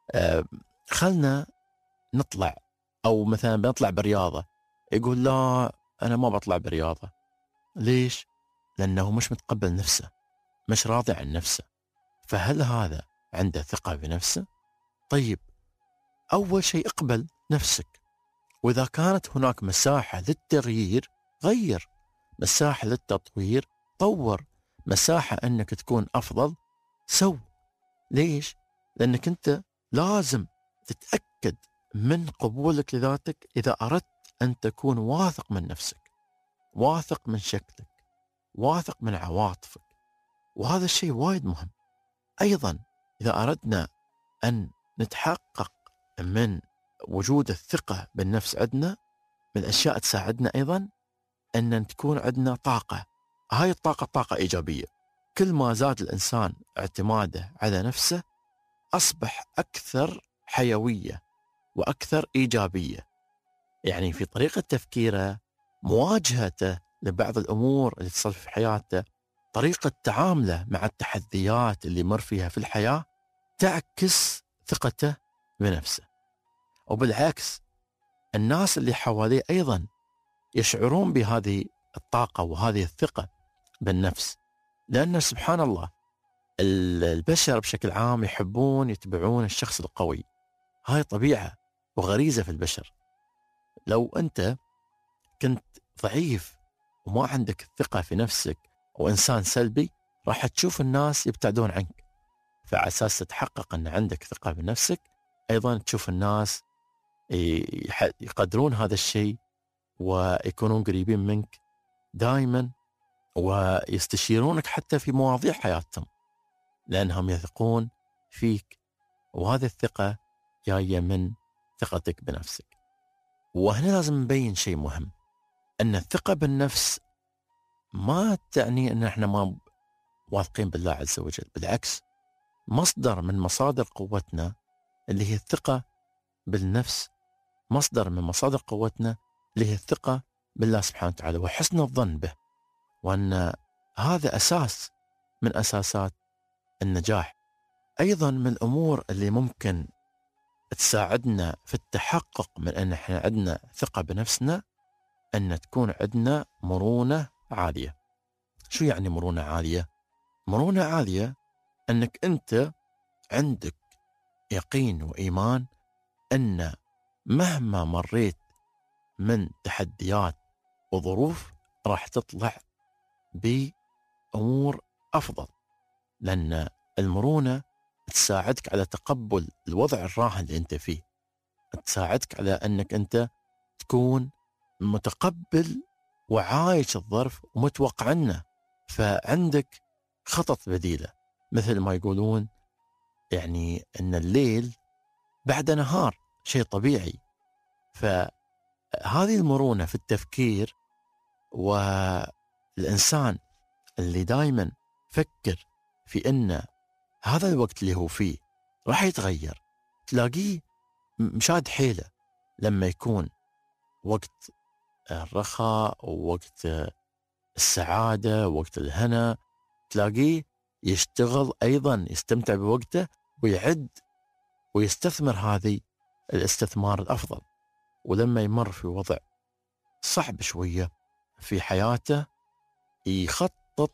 خلنا نطلع، أو مثلا بنطلع برياضة، يقول لا أنا ما بطلع برياضة. ليش؟ لأنه مش متقبل نفسه، مش راضي عن نفسه. فهل هذا عنده ثقة بنفسه؟ طيب، أول شيء اقبل نفسك، وإذا كانت هناك مساحة للتغيير غير، مساحة للتطوير طور، مساحة أنك تكون أفضل سو. ليش؟ لأنك أنت لازم تتأكد من قبولك لذاتك إذا أردت أن تكون واثق من نفسك، واثق من شكلك، واثق من عواطفك، وهذا الشيء وايد مهم. أيضا إذا أردنا أن نتحقق من وجود الثقة بالنفس عندنا، من الأشياء تساعدنا أيضا أن تكون عندنا طاقة. هاي الطاقة طاقة إيجابية. كل ما زاد الإنسان اعتماده على نفسه أصبح أكثر حيوية وأكثر إيجابية، يعني في طريقة تفكيره، مواجهته لبعض الأمور اللي تصير في حياته، طريقة تعامله مع التحديات اللي مر فيها في الحياة تعكس ثقته بنفسه. وبالعكس، الناس اللي حواليه أيضا يشعرون بهذه الطاقة وهذه الثقة بالنفس، لأن سبحان الله البشر بشكل عام يحبون يتبعون الشخص القوي. هاي طبيعة وغريزة في البشر. لو أنت كنت ضعيف وما عندك الثقة في نفسك وإنسان سلبي، راح تشوف الناس يبتعدون عنك. فعلى أساس تتحقق أن عندك ثقة بنفسك، أيضا تشوف الناس يقدرون هذا الشيء ويكونون قريبين منك دائما، ويستشيرونك حتى في مواضيع حياتهم، لأنهم يثقون فيك. وهذه الثقة جاية من ثقتك بنفسك. وهنا لازم نبين شيء مهم، أن الثقة بالنفس ما تعني أن احنا ما واثقين بالله عز وجل. بالعكس، مصدر من مصادر قوتنا اللي هي الثقة بالنفس، مصدر من مصادر قوتنا اللي هي الثقة بالله سبحانه وتعالى وحسن الظن به، وأن هذا أساس من أساسات النجاح. أيضا من الأمور اللي ممكن تساعدنا في التحقق من أن احنا عندنا ثقة بنفسنا، أن تكون عندنا مرونة عالية. شو يعني مرونة عالية؟ مرونة عالية أنك أنت عندك يقين وإيمان أن مهما مريت من تحديات وظروف راح تطلع بأمور أفضل، لأن المرونة تساعدك على تقبل الوضع الراهن اللي أنت فيه، تساعدك على أنك أنت تكون متقبل وعايش الظرف ومتوقع عنه، فعندك خطط بديلة. مثل ما يقولون يعني أن الليل بعد نهار. شيء طبيعي. فهذه المرونة في التفكير، والإنسان اللي دائما فكر في أن هذا الوقت اللي هو فيه راح يتغير، تلاقيه مشاد حيله لما يكون وقت الرخاء ووقت السعادة ووقت الهنا، تلاقيه يشتغل أيضا، يستمتع بوقته ويعد ويستثمر هذه الاستثمار الأفضل. ولما يمر في وضع صعب شوية في حياته يخطط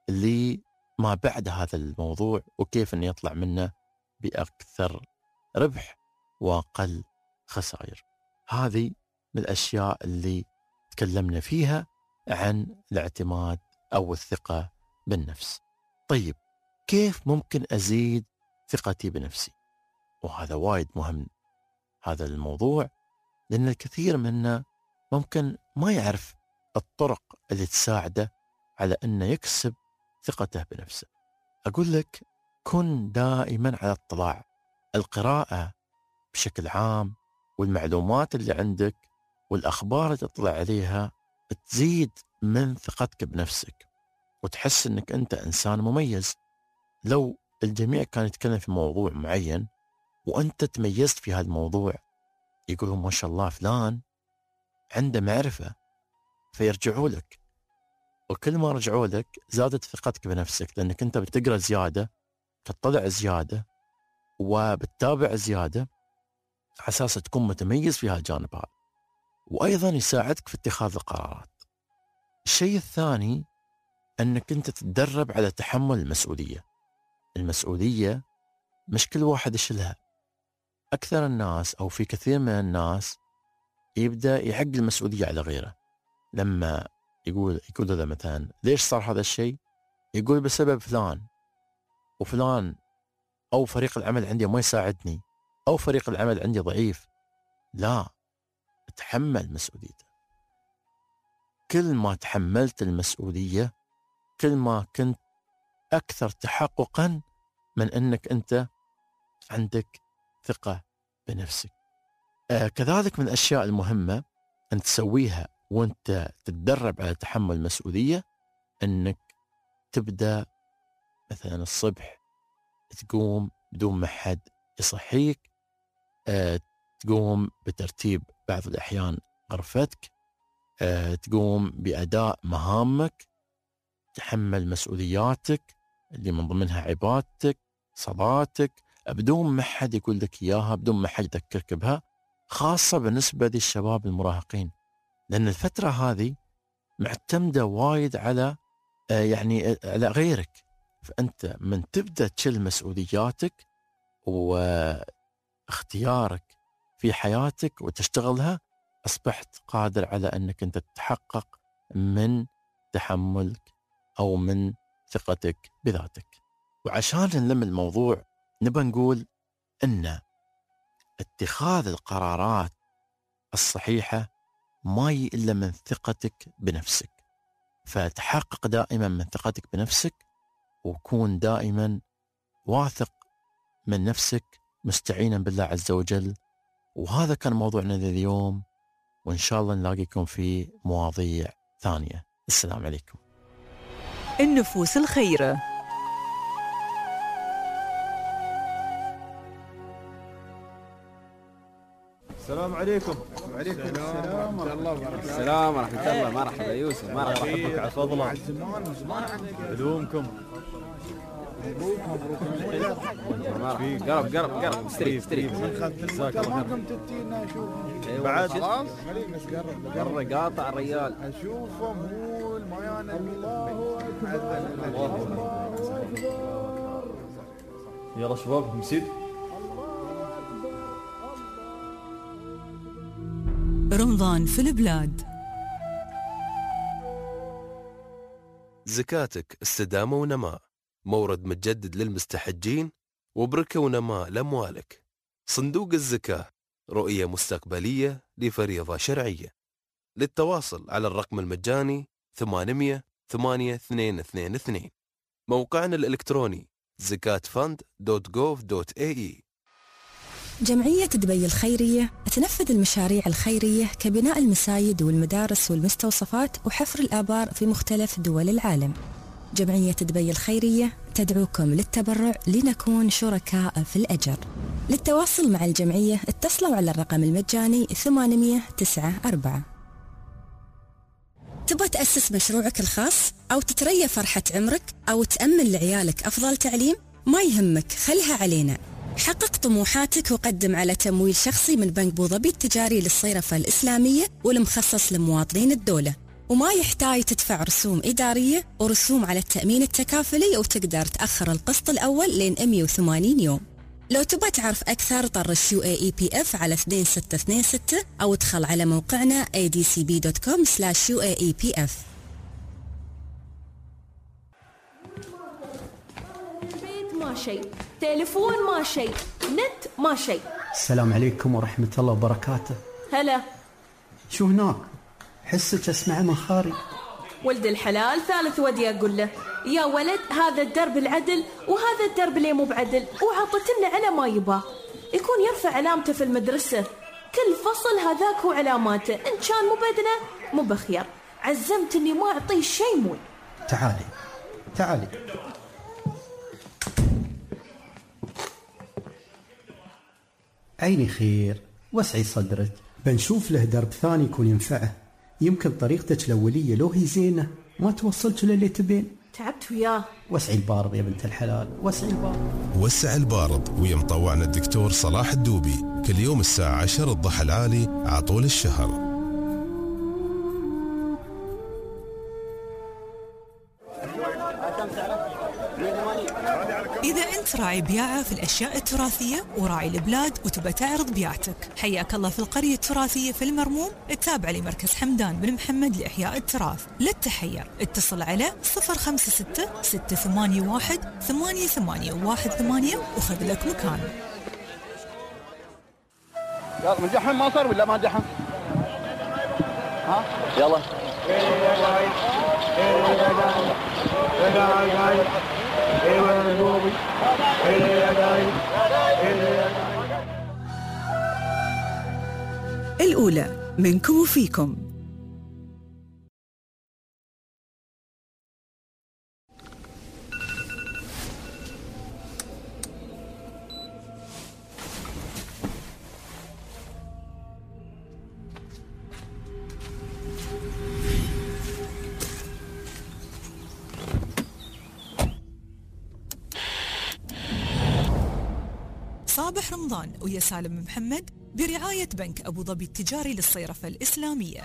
لما بعد هذا الموضوع وكيف أن يطلع منه بأكثر ربح وأقل خسائر. هذه من الأشياء اللي تكلمنا فيها عن الاعتماد أو الثقة بالنفس. طيب كيف ممكن أزيد ثقتي بنفسي؟ وهذا وايد مهم هذا الموضوع، لأن الكثير منا ممكن ما يعرف الطرق اللي تساعده على أنه يكسب ثقته بنفسه. أقول لك كن دائما على اطلاع. القراءة بشكل عام والمعلومات اللي عندك والأخبار اللي تطلع عليها تزيد من ثقتك بنفسك وتحس أنك أنت إنسان مميز. لو الجميع كان يتكلم في موضوع معين وأنت تميزت في هذا الموضوع، يقولوا ما شاء الله فلان عنده معرفة، فيرجعوا لك، وكل ما رجعوا لك زادت ثقتك بنفسك، لأنك أنت بتقرأ زيادة، تطلع زيادة، وبتتابع زيادة على أساس تكون متميز في هالجانب هذا، وأيضا يساعدك في اتخاذ القرارات. الشيء الثاني أنك أنت تتدرب على تحمل المسؤولية. المسؤولية مش كل واحد يشيلها. أكثر الناس أو في كثير من الناس يبدأ يحق المسؤولية على غيره. لما يقول له مثلا ليش صار هذا الشيء، يقول بسبب فلان وفلان، أو فريق العمل عندي ما يساعدني، أو فريق العمل عندي ضعيف. لا، تحمل مسؤوليته. كل ما تحملت المسؤولية كل ما كنت أكثر تحققا من أنك أنت عندك ثقة بنفسك. كذلك من الأشياء المهمة أن تسويها وأنت تتدرب على تحمل المسؤولية، أنك تبدأ مثلا الصبح تقوم بدون ما حد يصحيك، تقوم بترتيب بعض الأحيان غرفتك، تقوم بأداء مهامك، تحمل مسؤولياتك اللي من ضمنها عبادتك، صلاتك، بدون ما حد يقول لك إياها، بدون ما حد يذكرك بها، خاصة بالنسبة للشباب المراهقين، لأن الفترة هذه معتمدة وايد على على غيرك. فأنت من تبدأ تشيل مسؤولياتك واختيارك في حياتك وتشتغلها، أصبحت قادر على أنك أنت تتحقق من تحملك أو من ثقتك بذاتك. وعشان نلم الموضوع نبى نقول أن اتخاذ القرارات الصحيحة ما يجي إلا من ثقتك بنفسك. فتحقق دائما من ثقتك بنفسك، وكون دائما واثق من نفسك مستعينا بالله عز وجل. وهذا كان موضوعنا اليوم، وإن شاء الله نلاقيكم في مواضيع ثانية. السلام عليكم. النفوس الخيرة. السلام عليكم. وعليكم السلام ورحمة الله وبركاته. السلام ورحمة الله. مرحبا يوسف، مرحبا. أحبك على فضله. علومكم. مبروك. قرب استري. بعد قرب قاطع الرجال. اشوفه مو الميان. الله يلا شباب مسيد. رمضان في البلاد. زكاتك استدامة ونماء، مورد متجدد للمستحجين وبركة ونماء لأموالك. صندوق الزكاة، رؤية مستقبلية لفريضة شرعية. للتواصل على الرقم المجاني 800-8222. موقعنا الإلكتروني zakatfund.gov.ae. جمعية دبي الخيرية تنفذ المشاريع الخيرية كبناء المساجد والمدارس والمستوصفات وحفر الآبار في مختلف دول العالم. جمعية دبي الخيرية تدعوكم للتبرع لنكون شركاء في الأجر. للتواصل مع الجمعية اتصلوا على الرقم المجاني 894. تبغى تأسس مشروعك الخاص أو تتريى فرحة عمرك أو تأمن لعيالك أفضل تعليم؟ ما يهمك، خلها علينا. حقق طموحاتك وقدم على تمويل شخصي من بنك بوظبي التجاري للصيرفة الإسلامية والمخصص لمواطنين الدولة، وما يحتاج تدفع رسوم إدارية ورسوم على التأمين التكافلي، وتقدر تأخر القسط الأول لين 180 يوم. لو تبغى تعرف أكثر طرش UAEPF على 2626 أو ادخل على موقعنا adcb.com/UAEPF. البيت ما شيء، تليفون ما شيء، نت ما شيء. السلام عليكم ورحمة الله وبركاته. هلا. شو هناك؟ حسك أسمع مخاري. ولد الحلال ثالث ودي أقول له يا ولد هذا الدرب العدل وهذا الدرب ليه مو بعدل، وعطتنا على ما يباه. يكون يرفع علامته في المدرسة، كل فصل هذاك هو علاماته، إن كان مو بدنا مو بخير. عزمت إني ما أعطيه شيء موي. تعالي تعالي. عيني خير، وسعي صدرك، بنشوف له درب ثاني يكون ينفعه. يمكن طريقتك الأولية لو هي زينة ما توصلت للي تبين. تعبت وياه. وسعي البارض يا بنت الحلال، وسعي البارض. وسع البارض ويا مطوعنا الدكتور صلاح الدوبي كل يوم الساعة 10 الضحى العالي عطول الشهر. إذا أنت راعي بياعة في الأشياء التراثية وراعي البلاد وتبى تعرض بياعتك، حياك الله في القرية التراثية في المرموم. التابع لمركز حمدان بن محمد لإحياء التراث. لا تتحير، اتصل على 056-681-8818 وخذ لك مكان. يلا مجحن ما صار ولا ما جحن؟ ها يلا. الأولى منكم وفيكم. صابح رمضان ويا سالم محمد برعاية بنك أبو ظبي التجاري للصيرفة الإسلامية.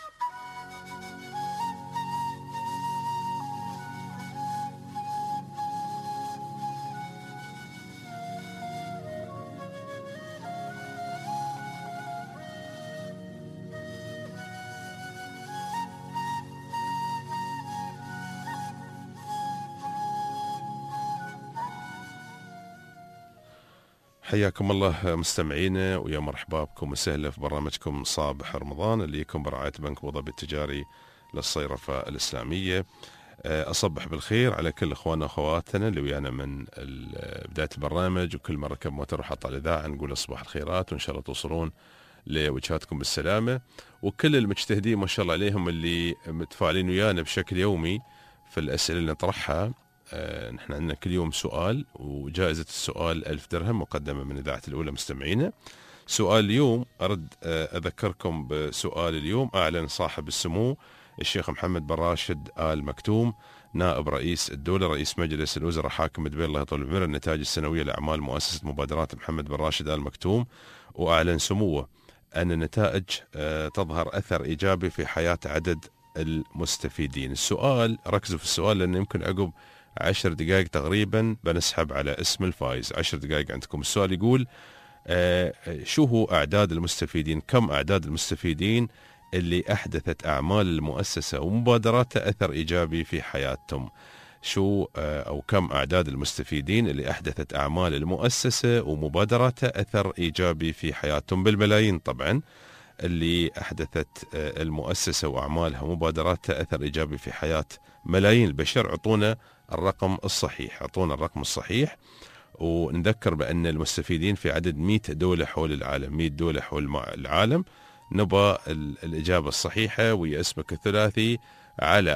حياكم الله مستمعينا ويا مرحبا بكم وسهلا في برنامجكم صابح رمضان اللي يكون برعاية بنك أبو ظبي التجاري للصيرفة الإسلامية. أصبح بالخير على كل إخواننا وأخواتنا اللي ويانا من بداية البرنامج، وكل مرة ركب موتر وحط على الإذاعة نقول صباح الخيرات، وإن شاء الله توصلون لوجهاتكم بالسلامة. وكل المجتهدين ما شاء الله عليهم اللي متفاعلين ويانا بشكل يومي في الأسئلة اللي نطرحها. نحن عندنا كل يوم سؤال، وجائزة السؤال 1000 درهم مقدمة من إذاعة الأولى مستمعينا. سؤال اليوم أرد أذكركم بسؤال اليوم. أعلن صاحب السمو الشيخ محمد بن راشد آل مكتوم نائب رئيس الدولة رئيس مجلس الوزراء حاكم دبي الله يطول بعمره النتائج السنوية لأعمال مؤسسة مبادرات محمد بن راشد آل مكتوم، وأعلن سموه أن النتائج تظهر أثر إيجابي في حياة عدد المستفيدين. السؤال ركزوا في السؤال لأن يمكن عقب 10 دقائق تقريبا بنسحب على اسم الفائز. 10 دقائق عندكم. السؤال يقول شو هو أعداد المستفيدين، كم أعداد المستفيدين اللي أحدثت أعمال المؤسسة ومبادراتها أثر إيجابي في حياتهم. شو أو كم أعداد المستفيدين اللي أحدثت أعمال المؤسسة ومبادراتها أثر إيجابي في حياتهم، بالملايين طبعا اللي أحدثت المؤسسة وأعمالها ومبادراتها أثر إيجابي في حياة ملايين البشر. عطونا الرقم الصحيح، عطونا الرقم الصحيح ونذكر بأن المستفيدين في عدد 100 دولة حول العالم، 100 دولة حول العالم. نبى الإجابة الصحيحة ويا اسمك الثلاثي على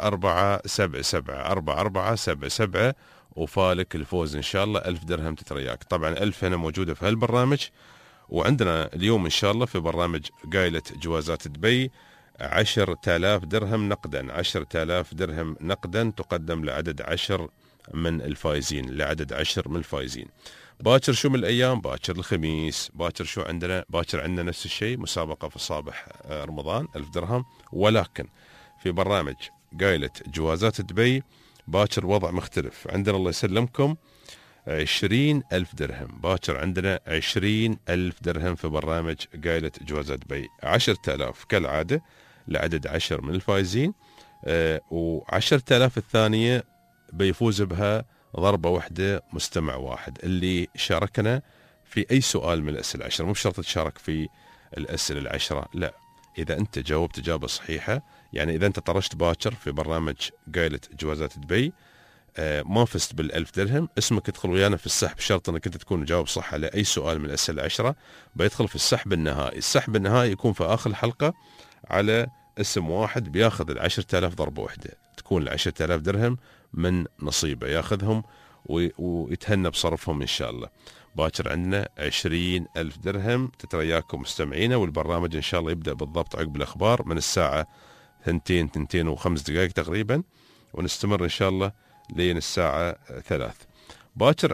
4477 وفالك الفوز إن شاء الله 1000 درهم تترياك. طبعا 1000 هنا موجودة في هالبرنامج، وعندنا اليوم إن شاء الله في برنامج قايلة جوازات دبي 10,000 درهم نقدا، 10,000 درهم نقدا تقدم لعدد 10 من الفائزين، لعدد 10 من الفائزين. باكر شو من الأيام؟ باكر الخميس. باكر شو عندنا؟ باكر عندنا نفس الشيء، مسابقة في صباح رمضان 1000 درهم، ولكن في برنامج قايلة جوازات دبي باكر وضع مختلف. عندنا الله يسلمكم 20,000 درهم. باكر عندنا 20,000 درهم في برنامج قايلة جوازات دبي، 10,000 كالعادة لعدد 10 من الفائزين، و10,000 الثانية بيفوز بها ضربة واحدة مستمع واحد اللي شاركنا في أي سؤال من الأسئلة 10. مو بشرط تشارك في الأسئلة 10، لا، إذا أنت جاوبت إجابة صحيحة، يعني إذا أنت طرشت باكر في برنامج قايلة جوازات دبي ما فزت بال1000 درهم، اسمك يدخل ويانا في السحب، شرط أنك أنت تكون جاوب صح على أي سؤال من الأسئلة 10 بيدخل في السحب النهائي. السحب النهائي يكون في آخر الحلقة على اسم واحد بياخذ 10,000 ضربة واحدة، تكون 10,000 درهم من نصيبه ياخذهم ويتهنى بصرفهم إن شاء الله. باكر عندنا 20,000 درهم تترياكم مستمعينا، والبرنامج إن شاء الله يبدأ بالضبط عقب الأخبار من الساعة 2:05 تقريبا، ونستمر إن شاء الله لين الساعة 3. باكر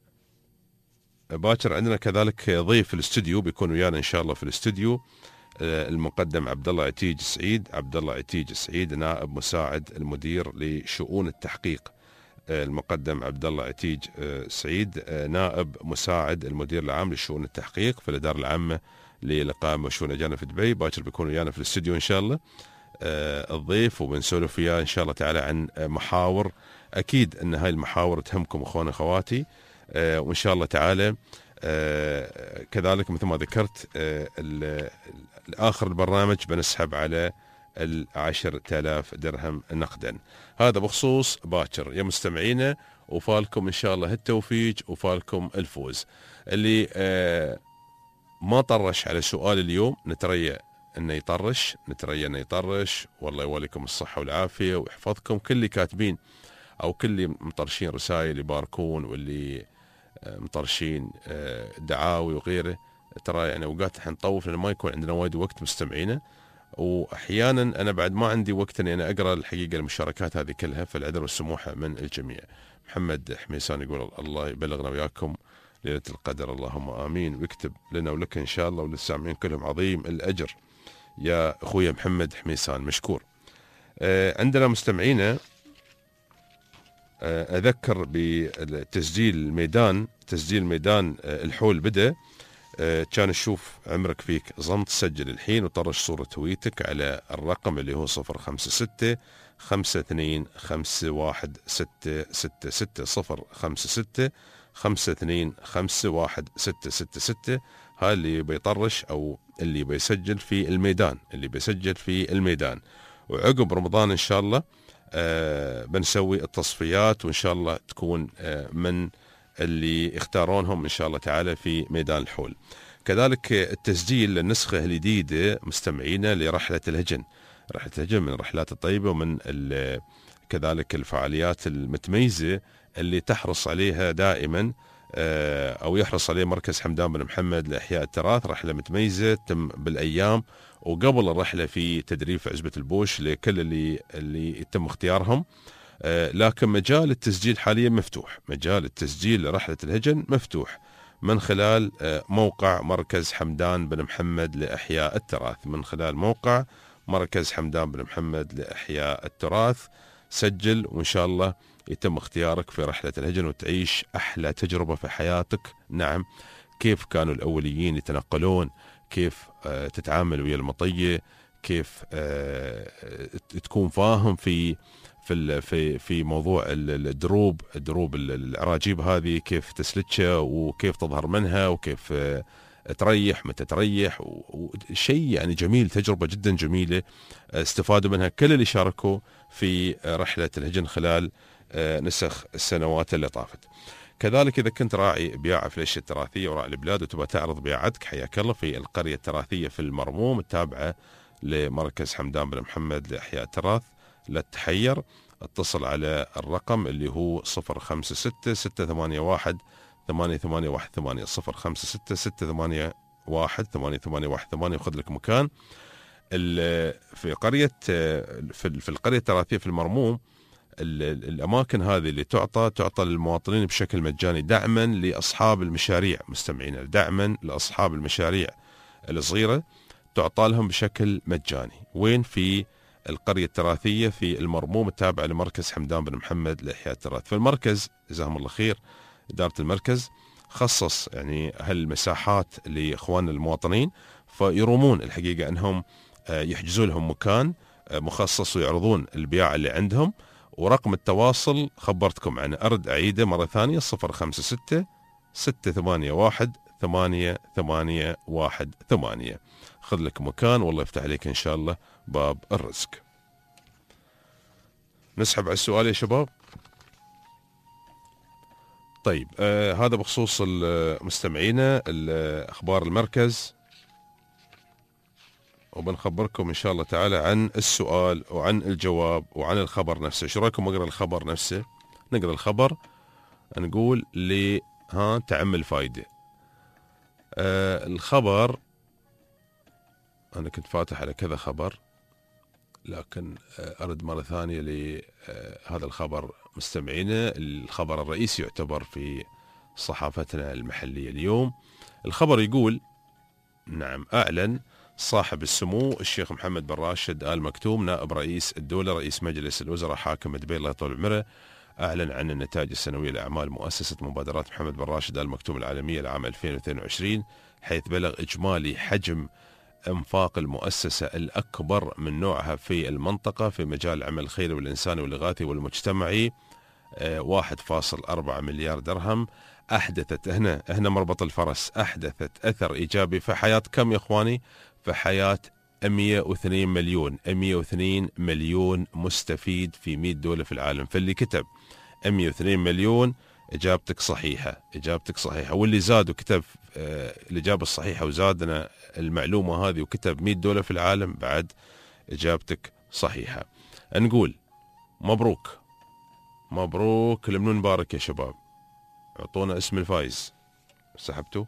عندنا كذلك ضيف في الاستوديو بيكون ويانا إن شاء الله في الاستوديو، المقدم عبد الله عتيج سعيد. عبد الله عتيج سعيد نائب مساعد المدير لشؤون التحقيق. المقدم عبد الله عتيج سعيد نائب مساعد المدير العام لشؤون التحقيق في الإدارة العامة للإقامة وشؤون الأجانب في دبي. باكر بيكون ويانا في الاستوديو إن شاء الله الضيف، وبنسولف وياه إن شاء الله تعالى عن محاور، أكيد أن هاي المحاور تهمكم أخواني أخواتي، وإن شاء الله تعالى كذلك مثل ما ذكرت آخر البرنامج بنسحب على 10,000 درهم نقدا. هذا بخصوص باكر يا مستمعينا، وفالكم إن شاء الله التوفيق وفالكم الفوز. اللي ما طرش على سؤال اليوم نتريى انه يطرش، والله يوليكم الصحة والعافية ويحفظكم. كل اللي كاتبين او كل اللي مطرشين رسائل يباركون، واللي مطرشين دعاوي وغيره، ترى يعني اوقات احنا نطوف لان ما يكون عندنا وايد وقت مستمعينا، واحيانا انا بعد ما عندي وقت اني انا اقرا الحقيقه المشاركات هذه كلها، فالعذر والسموحه من الجميع. محمد حميسان يقول الله يبلغنا وياكم ليله القدر، اللهم امين، ويكتب لنا ولك ان شاء الله وللسامعين كلهم عظيم الاجر يا اخويا محمد حميسان، مشكور. عندنا مستمعينا اذكر بتسجيل الميدان، تسجيل ميدان الحول بدا، كان نشوف عمرك فيك ضمت، سجل الحين وطرش صورة هويتك على الرقم اللي هو 056 52 51 666 056 52 51 666. هاي اللي بيطرش او اللي بيسجل في الميدان، وعقب رمضان ان شاء الله بنسوي التصفيات، وان شاء الله تكون من اللي يختارونهم ان شاء الله تعالى في ميدان الحول. كذلك التسجيل للنسخة الجديدة مستمعينا لرحلة الهجن، رحلة الهجن من الرحلات الطيبة ومن كذلك الفعاليات المتميزة اللي تحرص عليها دائما او يحرص عليه مركز حمدان بن محمد لإحياء التراث. رحلة متميزة تم بالايام، وقبل الرحلة في تدريب في عزبة البوش لكل اللي يتم اختيارهم. لكن مجال التسجيل حاليا مفتوح، مجال التسجيل لرحلة الهجن مفتوح من خلال موقع مركز حمدان بن محمد لإحياء التراث، من خلال موقع مركز حمدان بن محمد لإحياء التراث. سجل وإن شاء الله يتم اختيارك في رحلة الهجن وتعيش أحلى تجربة في حياتك. نعم، كيف كانوا الأوليين يتنقلون، كيف تتعامل ويا المطية، كيف تكون فاهم في موضوع الدروب العراجيب هذه، كيف تسلكها وكيف تظهر منها وكيف تريح متى تريح، وشيء يعني جميل، تجربة جدا جميلة استفادوا منها كل اللي شاركوا في رحلة الهجن خلال نسخ السنوات اللي طافت. كذلك إذا كنت راعي بياع في الأشياء التراثية وراعي البلاد وتبغى تعرض بياعتك، حياك الله في القرية التراثية في المرموم التابعة لمركز حمدان بن محمد لإحياء التراث. لا تتحير، اتصل على الرقم اللي هو 056 681 8818 056 681 8818 وخذ لك مكان. في قرية في القرية التراثية في المرموم الأماكن هذه اللي تعطى للمواطنين بشكل مجاني دعما لأصحاب المشاريع. مستمعين، دعما لأصحاب المشاريع الصغيرة تعطى لهم بشكل مجاني. وين؟ في القرية التراثية في المرموم التابعة لمركز حمدان بن محمد لإحياء التراث. فالمركز جزاهم الله خير، إدارة المركز خصص يعني هالمساحات لإخواننا المواطنين، فيرومون الحقيقة أنهم يحجزوا لهم مكان مخصص ويعرضون البياع اللي عندهم. ورقم التواصل خبرتكم عنه، أرد أعيده مرة ثانية، 056 681 8818. خذ لك مكان والله يفتح عليك إن شاء الله باب الرزق. نسحب على السؤال يا شباب. طيب هذا بخصوص مستمعينا أخبار المركز، وبنخبركم إن شاء الله تعالى عن السؤال وعن الجواب وعن الخبر نفسه. شو رأيكم أقرأ الخبر نفسه؟ نقرأ الخبر نقول لي تعم الفائدة. الخبر أنا كنت فاتح على كذا خبر، لكن أرد مرة ثانية لهذا الخبر مستمعينا. الخبر الرئيسي يعتبر في صحافتنا المحلية اليوم. الخبر يقول: نعم، أعلن صاحب السمو الشيخ محمد بن راشد آل مكتوم نائب رئيس الدولة رئيس مجلس الوزراء حاكم دبي الله يطول عمره، أعلن عن النتائج السنوية لأعمال مؤسسة مبادرات محمد بن راشد آل مكتوم العالمية لعام 2022، حيث بلغ إجمالي حجم انفاق المؤسسة الأكبر من نوعها في المنطقة في مجال العمل الخيري والإنساني والإغاثي والمجتمعي 1.4 مليار درهم. أحدثت هنا مربط الفرس، أحدثت أثر إيجابي في حياة كم يا إخواني؟ في حياة 102 مليون مستفيد في 100 دولة في العالم. فاللي كتب 102 مليون إجابتك صحيحة، إجابتك صحيحة. واللي زاد وكتب الإجابة الصحيحة وزادنا المعلومة هذه وكتب 100 دولة في العالم بعد إجابتك صحيحة. نقول مبروك، مبروك المنون مبارك يا شباب. اعطونا اسم الفايز. سحبتوا؟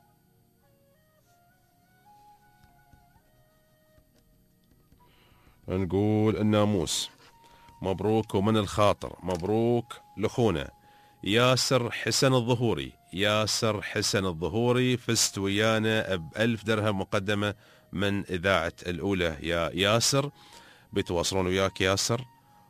نقول الناموس. مبروك. ومن الخاطر مبروك لأخونا ياسر حسن الظهوري. ياسر حسن الظهوري فزت ويانا ب1000 درهم مقدمة من إذاعة الأولى يا ياسر. بيتواصلون وياك ياسر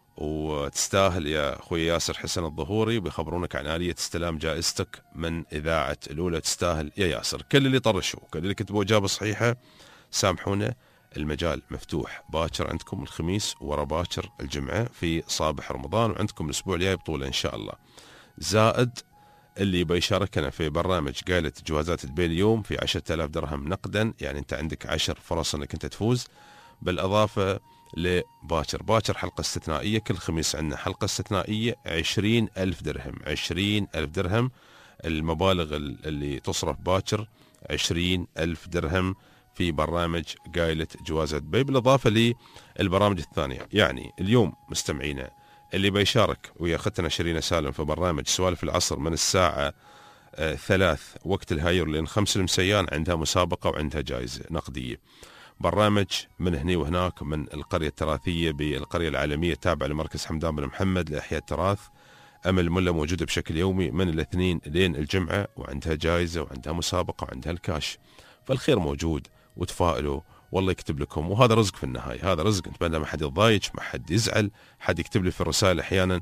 وتستاهل يا أخوي ياسر حسن الظهوري، بيخبرونك عن آلية استلام جائزتك من إذاعة الأولى. تستاهل يا ياسر. كل اللي طرشوا، كل اللي كتبوا إجابة صحيحة سامحونا، المجال مفتوح. باكر عندكم الخميس ورا باكر الجمعة في صابح رمضان، وعندكم الأسبوع الجاي بطولة إن شاء الله. زائد اللي بيشاركنا في برنامج قايلة جوازات دبي اليوم في 10,000 درهم نقدا، يعني أنت عندك 10 فرص أنك أنت تفوز. بالإضافة لباكر، باكر حلقة استثنائية، كل خميس عندنا حلقة استثنائية 20,000 درهم. 20,000 درهم المبالغ اللي تصرف باكر، 20,000 درهم في برنامج قايلة جوازات دبي، بالإضافة للبرامج الثانية. يعني اليوم مستمعينا اللي بيشارك ويا أختنا شيرين سالم في برنامج سوالف العصر من الساعة 3 وقت الهاير لين 5 المسيان، عندها مسابقة وعندها جائزة نقدية. برنامج من هني وهناك من القرية التراثية بالقرية العالمية التابعة لمركز حمدان بن محمد لإحياء التراث. أمل ملا موجودة بشكل يومي من الاثنين لين الجمعة، وعندها جائزة وعندها مسابقة وعندها الكاش. فالخير موجود وتفائلوا والله يكتب لكم، وهذا رزق في النهاية، هذا رزق. نتمنى ما حد يتضايق، ما حد يزعل. حد يكتب لي في الرسائل أحيانا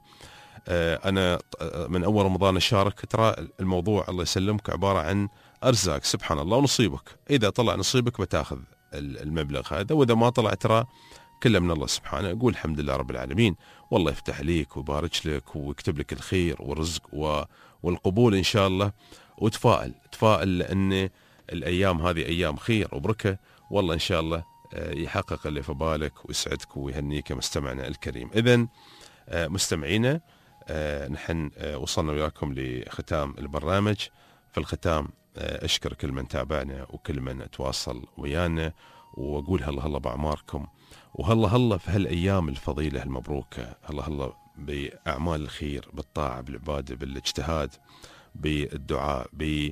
أنا من أول رمضان أشارك، ترى الموضوع الله يسلمك عبارة عن أرزاق سبحان الله ونصيبك. إذا طلع نصيبك بتاخذ المبلغ هذا، وإذا ما طلع ترى كله من الله سبحانه. أقول الحمد لله رب العالمين، والله يفتح ليك ويبارك لك ويكتب لك الخير والرزق والقبول إن شاء الله. وتفائل، تفائل لأن الأيام هذه أيام خير وبركة، والله إن شاء الله يحقق اللي في بالك ويسعدك ويهنيك مستمعنا الكريم. إذن مستمعينا نحن وصلنا وياكم لختام البرنامج. في الختام أشكر كل من تابعنا وكل من تواصل ويانا، وأقول هلا هلا بأعماركم، وهلا هلا في هالأيام الفضيلة المبروكة، هلا هلا بأعمال الخير، بالطاعة، بالعبادة، بالاجتهاد، بالدعاء،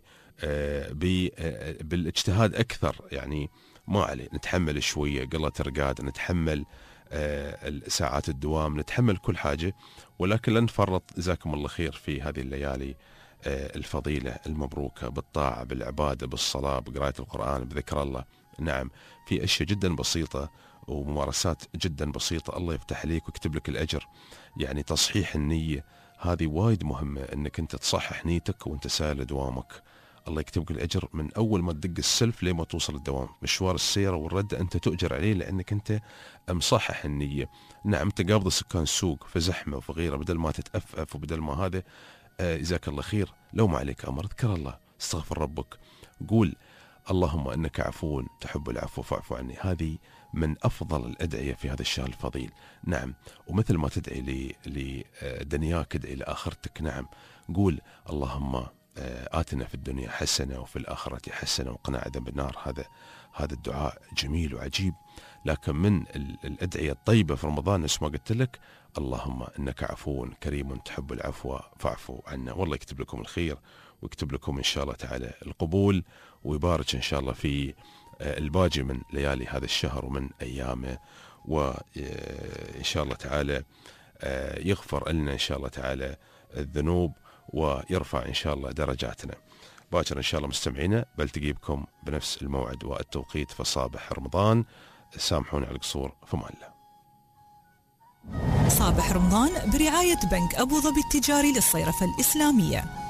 بالاجتهاد أكثر. يعني ما عليه، نتحمل شوية قلة رقاد، نتحمل ساعات الدوام، نتحمل كل حاجة، ولكن لا نفرط. جزاكم الله خير في هذه الليالي الفضيلة المبروكة، بالطاعة، بالعبادة، بالصلاة، بقراءة القرآن، بذكر الله. نعم، في أشياء جدا بسيطة وممارسات جدا بسيطة الله يفتح عليك ويكتب لك الأجر. يعني تصحيح النية هذه وايد مهمة، أنك أنت تصحح نيتك وأنت سائل دوامك، الله يكتبك الأجر من أول ما تدق السلف لما توصل الدوام. مشوار السيرة والرد أنت تؤجر عليه لأنك أنت مصحح النية. نعم، تقابض سكان السوق في زحمة وفي غيره، بدل ما تتأفأف وبدل ما هذا، جزاك الله خير، لو ما عليك أمر اذكر الله، استغفر ربك، قول اللهم إنك عفو تحب العفو فاعف عني. هذه من أفضل الأدعية في هذا الشهر الفضيل. نعم، ومثل ما تدعي لدنياك ادعي لآخرتك. نعم، قول اللهم آتنا في الدنيا حسنة وفي الآخرة حسنة وقنا عذاب النار. هذا الدعاء جميل وعجيب. لكن من الأدعية الطيبة في رمضان نفس ما قلت لك، اللهم إنك عفو كريم تحب العفو فاعفو عنا. والله يكتب لكم الخير ويكتب لكم إن شاء الله تعالى القبول، ويبارك إن شاء الله في الباقي من ليالي هذا الشهر ومن أيامه، وإن شاء الله تعالى يغفر لنا إن شاء الله تعالى الذنوب ويرفع إن شاء الله درجاتنا. باكر إن شاء الله مستمعينا بلتقي بكم بنفس الموعد والتوقيت في صباح رمضان. سامحوني على القصور، فما الله. صباح رمضان برعاية بنك أبو ظبي التجاري للصيرفة الإسلامية.